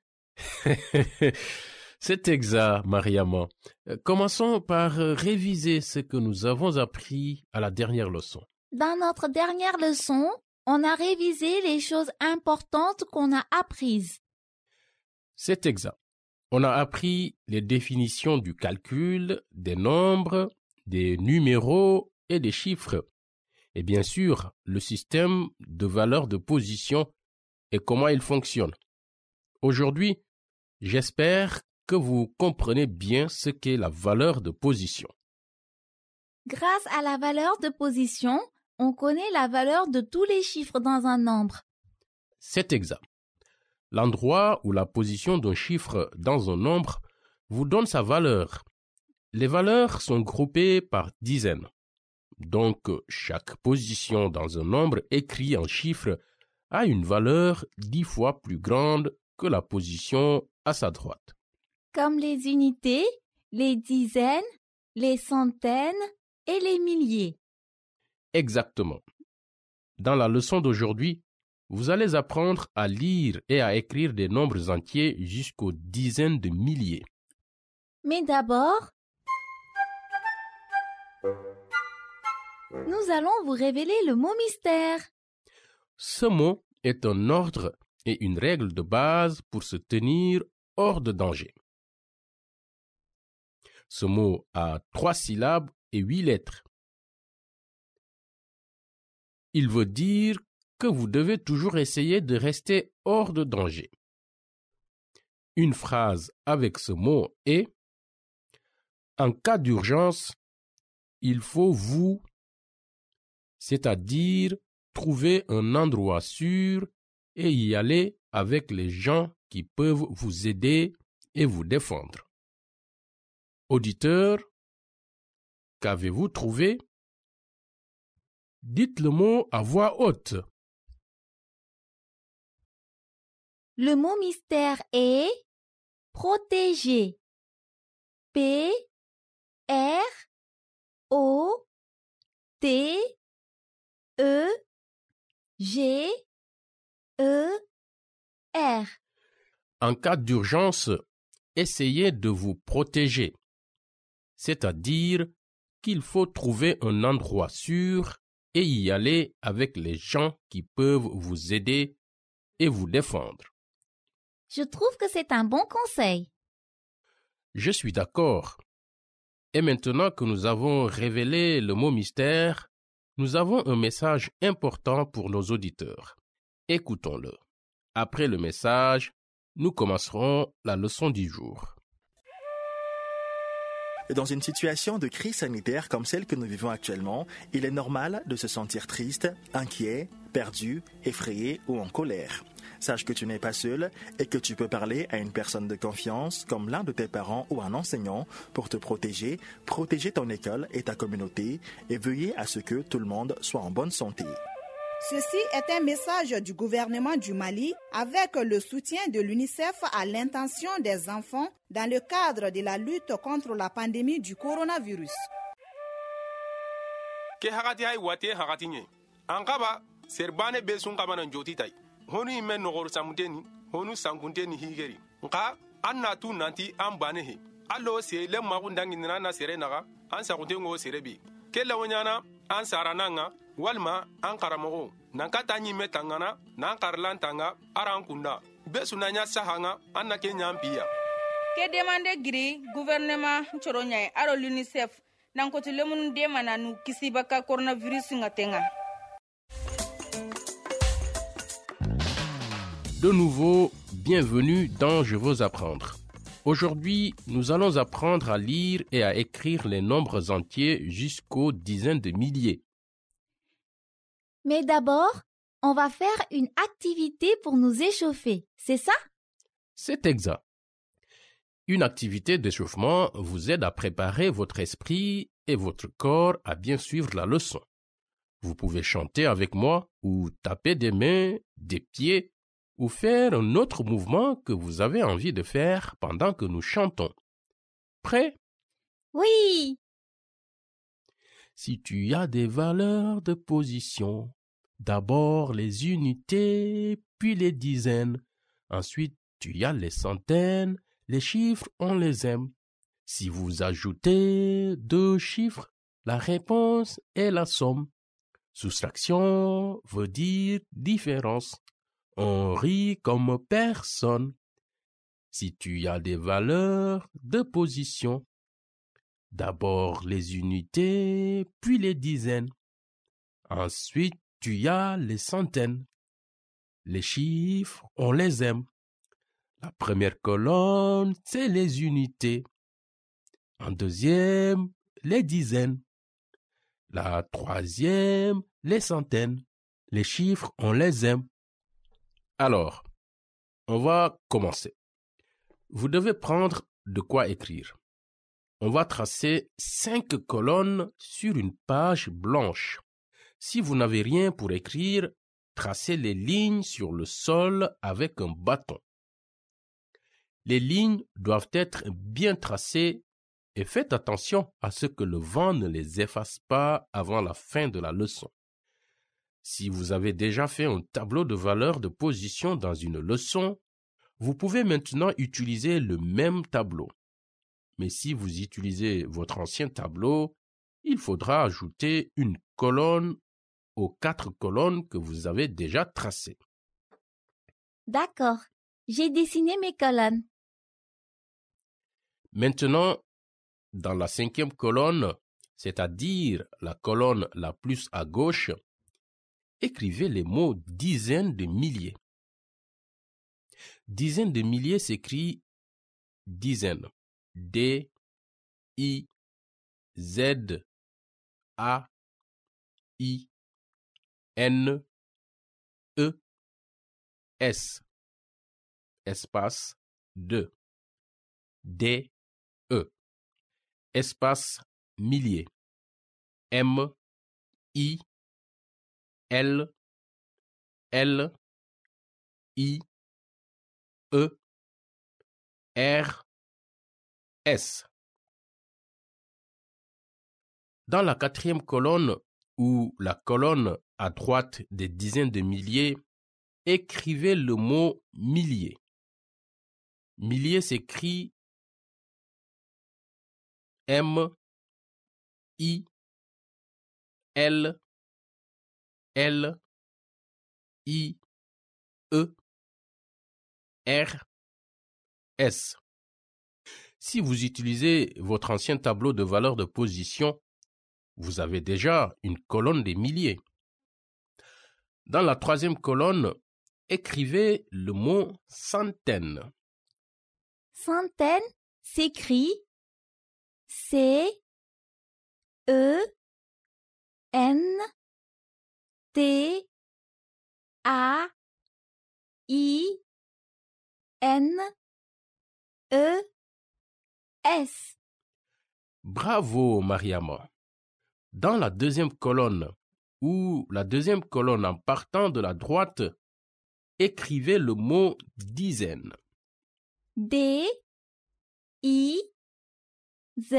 C'est exact, Mariama. Commençons par réviser ce que nous avons appris à la dernière leçon. Dans notre dernière leçon, on a révisé les choses importantes qu'on a apprises. C'est exact. On a appris les définitions du calcul, des nombres, des numéros et des chiffres. Et bien sûr, le système de valeurs de position et comment il fonctionne. Aujourd'hui, j'espère que vous comprenez bien ce qu'est la valeur de position. Grâce à la valeur de position, on connaît la valeur de tous les chiffres dans un nombre. C'est exact. L'endroit ou la position d'un chiffre dans un nombre vous donne sa valeur. Les valeurs sont groupées par dizaines. Donc, chaque position dans un nombre écrit en chiffres a une valeur 10 fois plus grande que la position à sa droite. Comme les unités, les dizaines, les centaines et les milliers. Exactement. Dans la leçon d'aujourd'hui, vous allez apprendre à lire et à écrire des nombres entiers jusqu'aux dizaines de milliers. Mais d'abord, nous allons vous révéler le mot mystère. Ce mot est un ordre et une règle de base pour se tenir hors de danger. Ce mot a 3 syllabes et 8 lettres. Il veut dire que vous devez toujours essayer de rester hors de danger. Une phrase avec ce mot est « En cas d'urgence, il faut vous », c'est-à-dire trouver un endroit sûr et y aller avec les gens qui peuvent vous aider et vous défendre. Auditeur, qu'avez-vous trouvé? Dites le mot à voix haute. Le mot mystère est protéger. P-R-O-T-E-G-E-R. En cas d'urgence, essayez de vous protéger. C'est-à-dire qu'il faut trouver un endroit sûr et y aller avec les gens qui peuvent vous aider et vous défendre. Je trouve que c'est un bon conseil. Je suis d'accord. Et maintenant que nous avons révélé le mot mystère, nous avons un message important pour nos auditeurs. Écoutons-le. Après le message, nous commencerons la leçon du jour. Dans une situation de crise sanitaire comme celle que nous vivons actuellement, il est normal de se sentir triste, inquiet, perdu, effrayé ou en colère. Sache que tu n'es pas seul et que tu peux parler à une personne de confiance comme l'un de tes parents ou un enseignant pour te protéger ton école et ta communauté et veiller à ce que tout le monde soit en bonne santé. Ceci est un message du gouvernement du Mali avec le soutien de l'UNICEF à l'intention des enfants dans le cadre de la lutte contre la pandémie du coronavirus. Ke hagati hay wate hagati nye. Ankaba serbane be sun kabana njoti tay. Honu imme nogor samuteni, honu sankunteni higeri. Nka anna tu nanti ambane he. Allo se le magundangi nana sere naga, an sakuntengo serebi. Ke lawonyana an sarananga walma an karamogo nankata nyime tangana nan karlan tanga aran kunda besunanya sahanga anna kenya mpia ke demande giri gouvernement choronya aro l'UNICEF nan ko tulemun demana nu kisibaka coronavirus ngatenga. De nouveau, bienvenue dans Je veux apprendre. Aujourd'hui, nous allons apprendre à lire et à écrire les nombres entiers jusqu'aux dizaines de milliers. Mais d'abord, on va faire une activité pour nous échauffer, c'est ça? C'est exact. Une activité d'échauffement vous aide à préparer votre esprit et votre corps à bien suivre la leçon. Vous pouvez chanter avec moi ou taper des mains, des pieds ou faire un autre mouvement que vous avez envie de faire pendant que nous chantons. Prêt? Oui! Si tu as des valeurs de position, d'abord les unités, puis les dizaines. Ensuite, tu as les centaines, les chiffres, on les aime. Si vous ajoutez 2 chiffres, la réponse est la somme. Soustraction veut dire différence. On rit comme personne. Si tu as des valeurs de position, d'abord les unités, puis les dizaines. Ensuite, tu as les centaines. Les chiffres, on les aime. La première colonne, c'est les unités. En deuxième, les dizaines. La troisième, les centaines. Les chiffres, on les aime. Alors, on va commencer. Vous devez prendre de quoi écrire. On va tracer 5 colonnes sur une page blanche. Si vous n'avez rien pour écrire, tracez les lignes sur le sol avec un bâton. Les lignes doivent être bien tracées et faites attention à ce que le vent ne les efface pas avant la fin de la leçon. Si vous avez déjà fait un tableau de valeurs de position dans une leçon, vous pouvez maintenant utiliser le même tableau. Mais si vous utilisez votre ancien tableau, il faudra ajouter une colonne aux 4 colonnes que vous avez déjà tracées. D'accord, j'ai dessiné mes colonnes. Maintenant, dans la 5e colonne, c'est-à-dire la colonne la plus à gauche, écrivez les mots dizaines de milliers. Dizaines de milliers s'écrit dizaines. D, I, Z, A, I, N, E, S. Espace 2. D, E. Espace millier. M, I, L, L, I, E, R, S. Dans la 4e colonne, ou la colonne à droite des dizaines de milliers, écrivez le mot millier. Millier s'écrit M, I, L, L, I, E, R, S. Si vous utilisez votre ancien tableau de valeurs de position, vous avez déjà une colonne des milliers. Dans la 3e colonne, écrivez le mot centaine. Centaine s'écrit C, E, N, T, A, I, N, E, S. Bravo, Mariama. Dans la 2e colonne, ou la 2e colonne en partant de la droite, écrivez le mot dizaine. D, I, Z,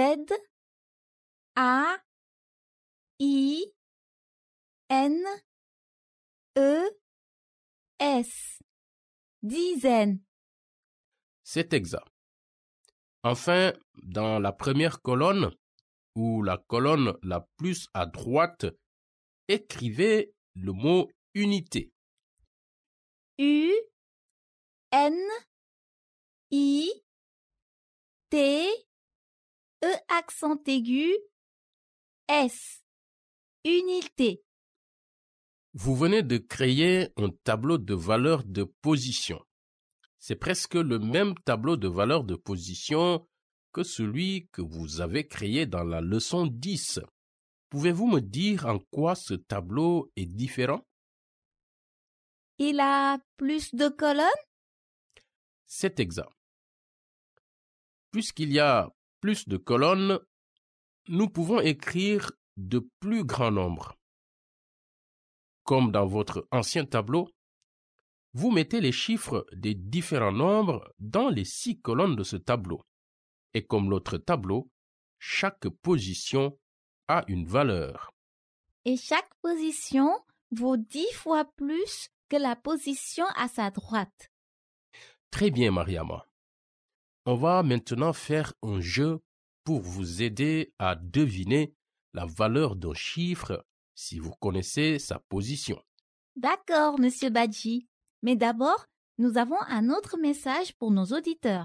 A, I, N, E, S. Dizaine. C'est exact. Enfin, dans la 1re colonne, ou la colonne la plus à droite, écrivez le mot unité. U, N, I, T, E accent aigu, S. Unité. Vous venez de créer un tableau de valeurs de position. C'est presque le même tableau de valeurs de position que celui que vous avez créé dans la leçon 10. Pouvez-vous me dire en quoi ce tableau est différent? Il a plus de colonnes? C'est exact. Puisqu'il y a plus de colonnes, nous pouvons écrire de plus grands nombres. Comme dans votre ancien tableau, vous mettez les chiffres des différents nombres dans les 6 colonnes de ce tableau. Et comme l'autre tableau, chaque position a une valeur. Et chaque position vaut 10 fois plus que la position à sa droite. Très bien, Mariama. On va maintenant faire un jeu pour vous aider à deviner la valeur d'un chiffre si vous connaissez sa position. D'accord, Monsieur Badji. Mais d'abord, nous avons un autre message pour nos auditeurs.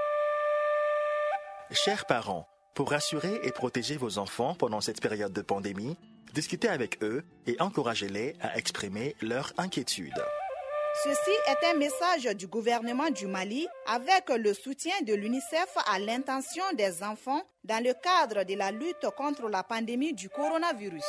Chers parents, pour rassurer et protéger vos enfants pendant cette période de pandémie, discutez avec eux et encouragez-les à exprimer leur inquiétude. Ceci est un message du gouvernement du Mali avec le soutien de l'UNICEF à l'intention des enfants dans le cadre de la lutte contre la pandémie du coronavirus.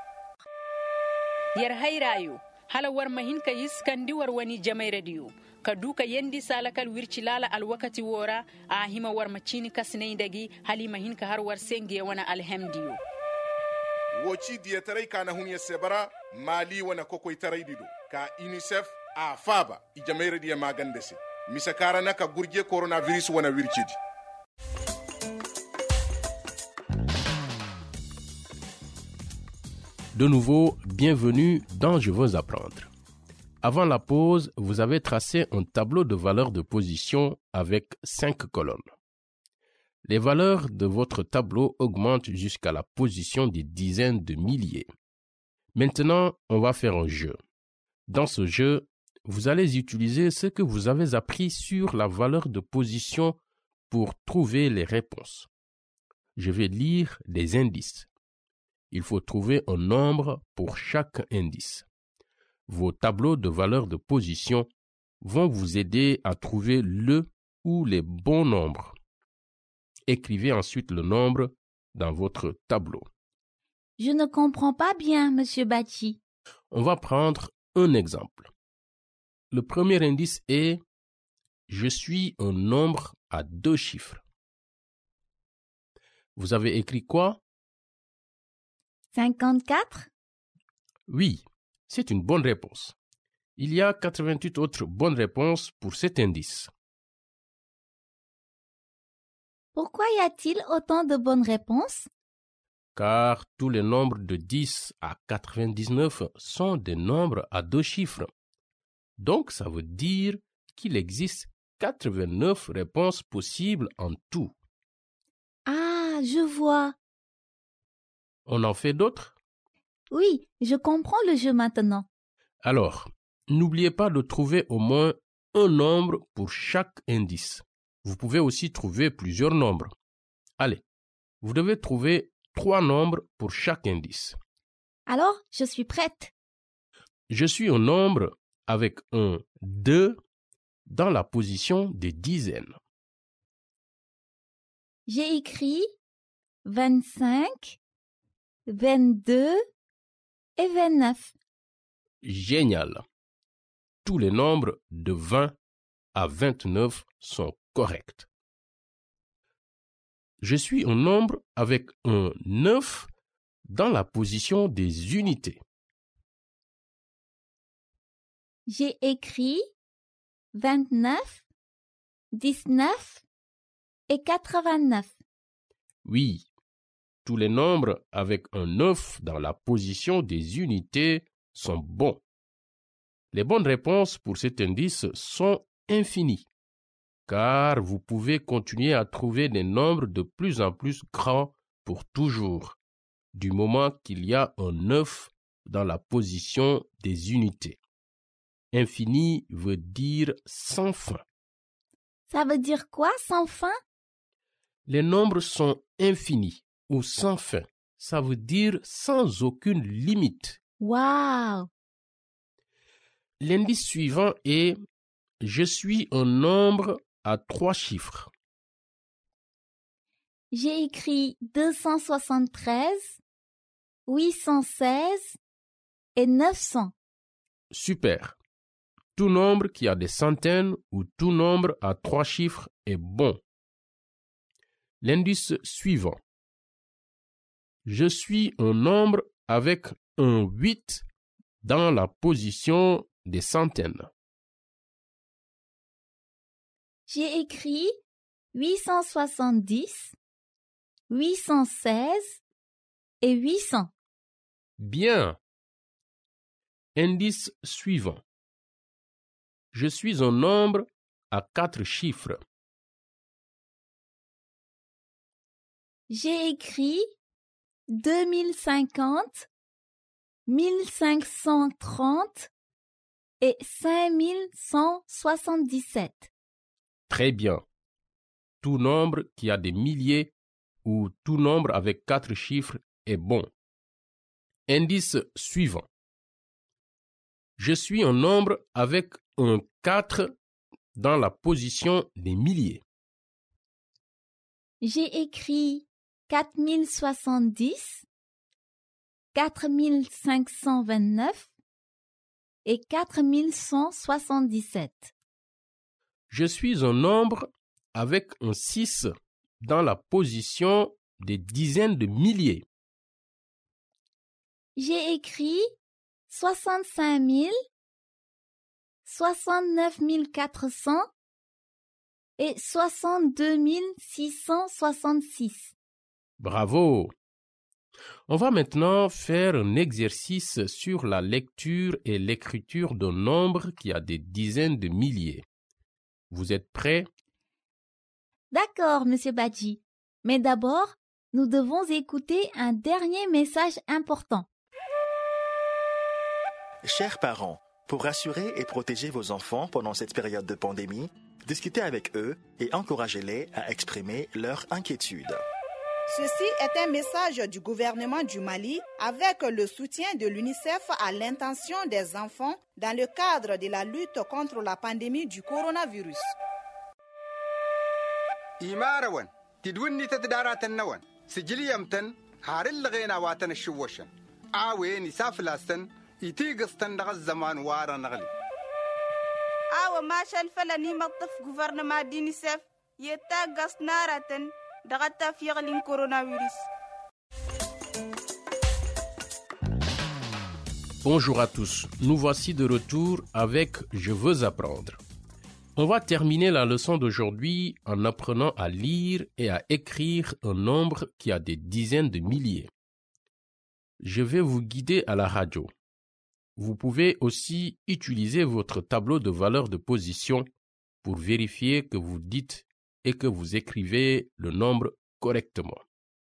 Yar hayrayo, hala war mahin ka yiskandi war wani jamai radio. Kaduka yendi salakal wirchilala al wakati wora a hima war machini kasnei dagi hali mahin ka har war senge wana alhamdiyo. woci diyatarai kana hunya sebara mali wana kokoi tarai dido ka UNICEF a faba ijamaire diya magandese misakara naka gurje coronavirus wana wirchidi. De nouveau, bienvenue dans Je veux apprendre. Avant la pause, vous avez tracé un tableau de valeurs de position avec 5 colonnes. Les valeurs de votre tableau augmentent jusqu'à la position des dizaines de milliers. Maintenant, on va faire un jeu. Dans ce jeu, vous allez utiliser ce que vous avez appris sur la valeur de position pour trouver les réponses. Je vais lire des indices. Il faut trouver un nombre pour chaque indice. Vos tableaux de valeur de position vont vous aider à trouver le ou les bons nombres. Écrivez ensuite le nombre dans votre tableau. Je ne comprends pas bien, Monsieur Bachi. On va prendre un exemple. Le premier indice est « Je suis un nombre à 2 chiffres ». Vous avez écrit quoi? 54? Oui, c'est une bonne réponse. Il y a 88 autres bonnes réponses pour cet indice. Pourquoi y a-t-il autant de bonnes réponses? Car tous les nombres de 10 à 99 sont des nombres à 2 chiffres. Donc, ça veut dire qu'il existe 89 réponses possibles en tout. Ah, je vois. On en fait d'autres? Oui, je comprends le jeu maintenant. Alors, n'oubliez pas de trouver au moins un nombre pour chaque indice. Vous pouvez aussi trouver plusieurs nombres. Allez, vous devez trouver 3 nombres pour chaque indice. Alors, je suis prête. Je suis un nombre avec un 2 dans la position des dizaines. J'ai écrit 25, 22 et 29. Génial. Tous les nombres de 20 à 29 sont corrects. Je suis un nombre avec un 9 dans la position des unités. J'ai écrit 29, 19 et 89. Oui, tous les nombres avec un 9 dans la position des unités sont bons. Les bonnes réponses pour cet indice sont infinies, car vous pouvez continuer à trouver des nombres de plus en plus grands pour toujours, du moment qu'il y a un 9 dans la position des unités. Infini veut dire sans fin. Ça veut dire quoi, sans fin? Les nombres sont infinis ou sans fin. Ça veut dire sans aucune limite. Waouh! L'indice suivant est « Je suis un nombre à 3 chiffres ». J'ai écrit 273, 816 et 900. Super. Tout nombre qui a des centaines ou tout nombre à 3 chiffres est bon. L'indice suivant. Je suis un nombre avec un 8 dans la position des centaines. J'ai écrit 870, 816 et 800. Bien. Indice suivant. Je suis un nombre à 4 chiffres. J'ai écrit 2050, 1530 et 5177. Très bien. Tout nombre qui a des milliers ou tout nombre avec 4 chiffres est bon. Indice suivant. Je suis un nombre avec un 4 dans la position des milliers. J'ai écrit 4070, 4529 et 4177. Je suis un nombre avec un 6 dans la position des dizaines de milliers. J'ai écrit 65 000, 69 400 et 62 666. Bravo! On va maintenant faire un exercice sur la lecture et l'écriture d'un nombre qui a des dizaines de milliers. Vous êtes prêts? D'accord, Monsieur Badji. Mais d'abord, nous devons écouter un dernier message important. Chers parents, pour rassurer et protéger vos enfants pendant cette période de pandémie, discutez avec eux et encouragez-les à exprimer leur inquiétude. Ceci est un message du gouvernement du Mali avec le soutien de l'UNICEF à l'intention des enfants dans le cadre de la lutte contre la pandémie du coronavirus. إيماروان تدوني تدارات النوان سجلي يمتن هارل لغينا واتن الشوشن آوين يساف لاستن يتيقستن دغ الزمان وارا نغلي آو ما شالفلني مطف غوفرنما دينيسف يتاقست نارة دغتا في غلين كورونا فيروس. Bonjour à tous, nous voici de retour avec Je veux apprendre. On va terminer la leçon d'aujourd'hui en apprenant à lire et à écrire un nombre qui a des dizaines de milliers. Je vais vous guider à la radio. Vous pouvez aussi utiliser votre tableau de valeur de position pour vérifier que vous dites et que vous écrivez le nombre correctement.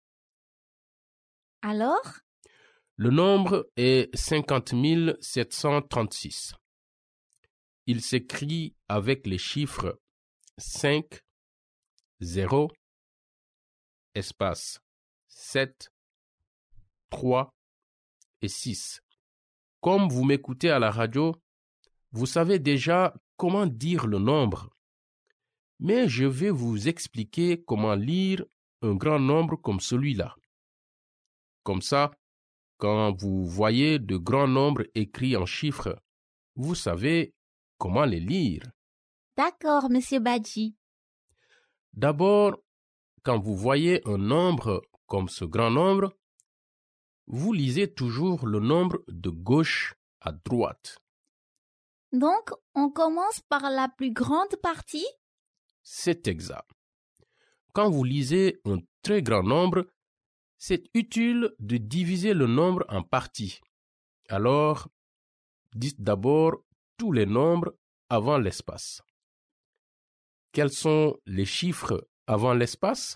Alors? Le nombre est 50 736. Il s'écrit avec les chiffres 5, 0, espace 7, 3 et 6. Comme vous m'écoutez à la radio, vous savez déjà comment dire le nombre. Mais je vais vous expliquer comment lire un grand nombre comme celui-là. Comme ça, quand vous voyez de grands nombres écrits en chiffres, vous savez comment les lire. D'accord, Monsieur Badji. D'abord, quand vous voyez un nombre comme ce grand nombre, vous lisez toujours le nombre de gauche à droite. Donc, on commence par la plus grande partie? C'est exact. Quand vous lisez un très grand nombre, c'est utile de diviser le nombre en parties. Alors, dites d'abord tous les nombres avant l'espace. Quels sont les chiffres avant l'espace?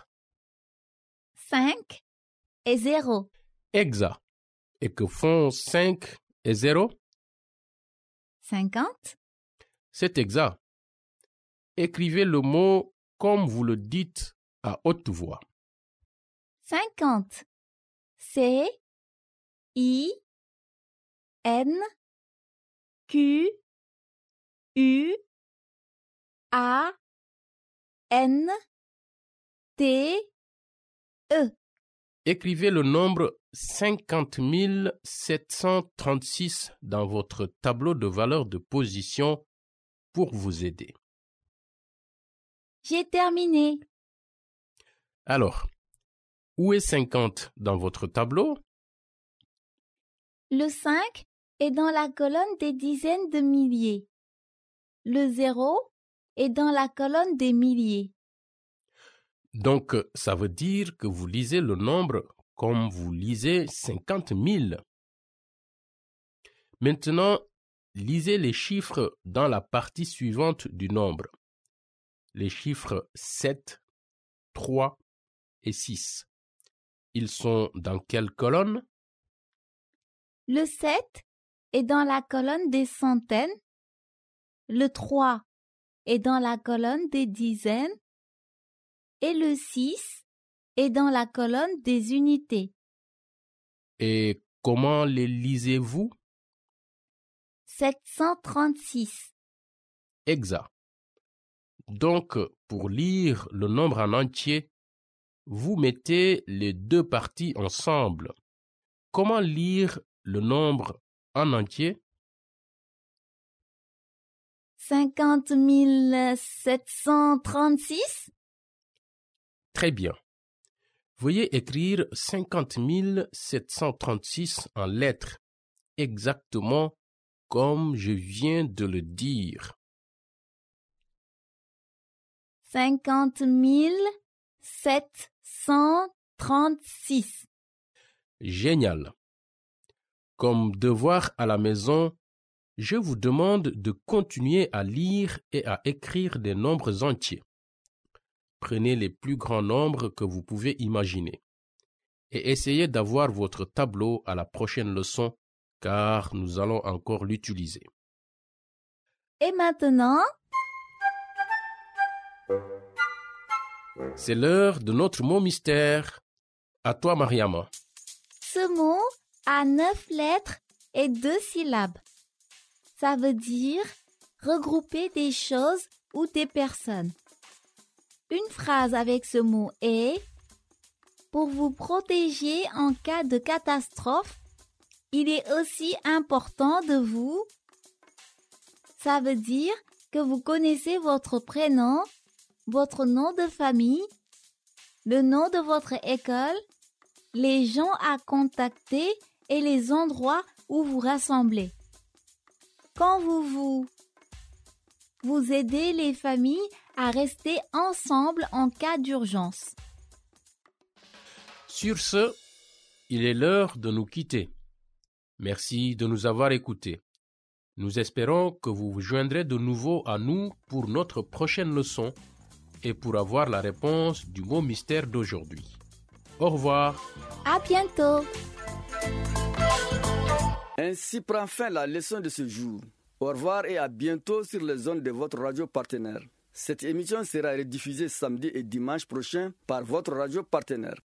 5 et 0. Exact. Et que font 5 et 0? 50. C'est exact. Écrivez le mot comme vous le dites à haute voix. 50. C, I, N, Q, U, A, N, T, E. Écrivez le nombre 50 736 dans votre tableau de valeur de position pour vous aider. J'ai terminé. Alors, où est 50 dans votre tableau? Le 5 est dans la colonne des dizaines de milliers. Le 0 est dans la colonne des milliers. Donc, ça veut dire que vous lisez le nombre comme vous lisez 50 000. Maintenant, lisez les chiffres dans la partie suivante du nombre. Les chiffres 7, 3 et 6. Ils sont dans quelle colonne? Le 7 est dans la colonne des centaines. Le 3 est dans la colonne des dizaines. Et le 6 est dans la colonne des unités. Et comment les lisez-vous? 736. Exact. Donc, pour lire le nombre en entier, vous mettez les deux parties ensemble. Comment lire le nombre en entier? 50 736. Très bien. Veuillez écrire 50 736 en lettres, exactement comme je viens de le dire. 50 736. Génial. Comme devoir à la maison, je vous demande de continuer à lire et à écrire des nombres entiers. Prenez les plus grands nombres que vous pouvez imaginer et essayez d'avoir votre tableau à la prochaine leçon car nous allons encore l'utiliser. Et maintenant, c'est l'heure de notre mot mystère. À toi, Mariama. Ce mot a 9 lettres et 2 syllabes. Ça veut dire regrouper des choses ou des personnes. Une phrase avec ce mot est « Pour vous protéger en cas de catastrophe, il est aussi important de vous… » Ça veut dire que vous connaissez votre prénom, votre nom de famille, le nom de votre école, les gens à contacter et les endroits où vous rassemblez. Quand vous aidez les familles à rester ensemble en cas d'urgence. Sur ce, il est l'heure de nous quitter. Merci de nous avoir écoutés. Nous espérons que vous vous joindrez de nouveau à nous pour notre prochaine leçon et pour avoir la réponse du mot mystère d'aujourd'hui. Au revoir. À bientôt. Ainsi prend fin la leçon de ce jour. Au revoir et à bientôt sur les ondes de votre radio partenaire. Cette émission sera rediffusée samedi et dimanche prochain par votre radio partenaire.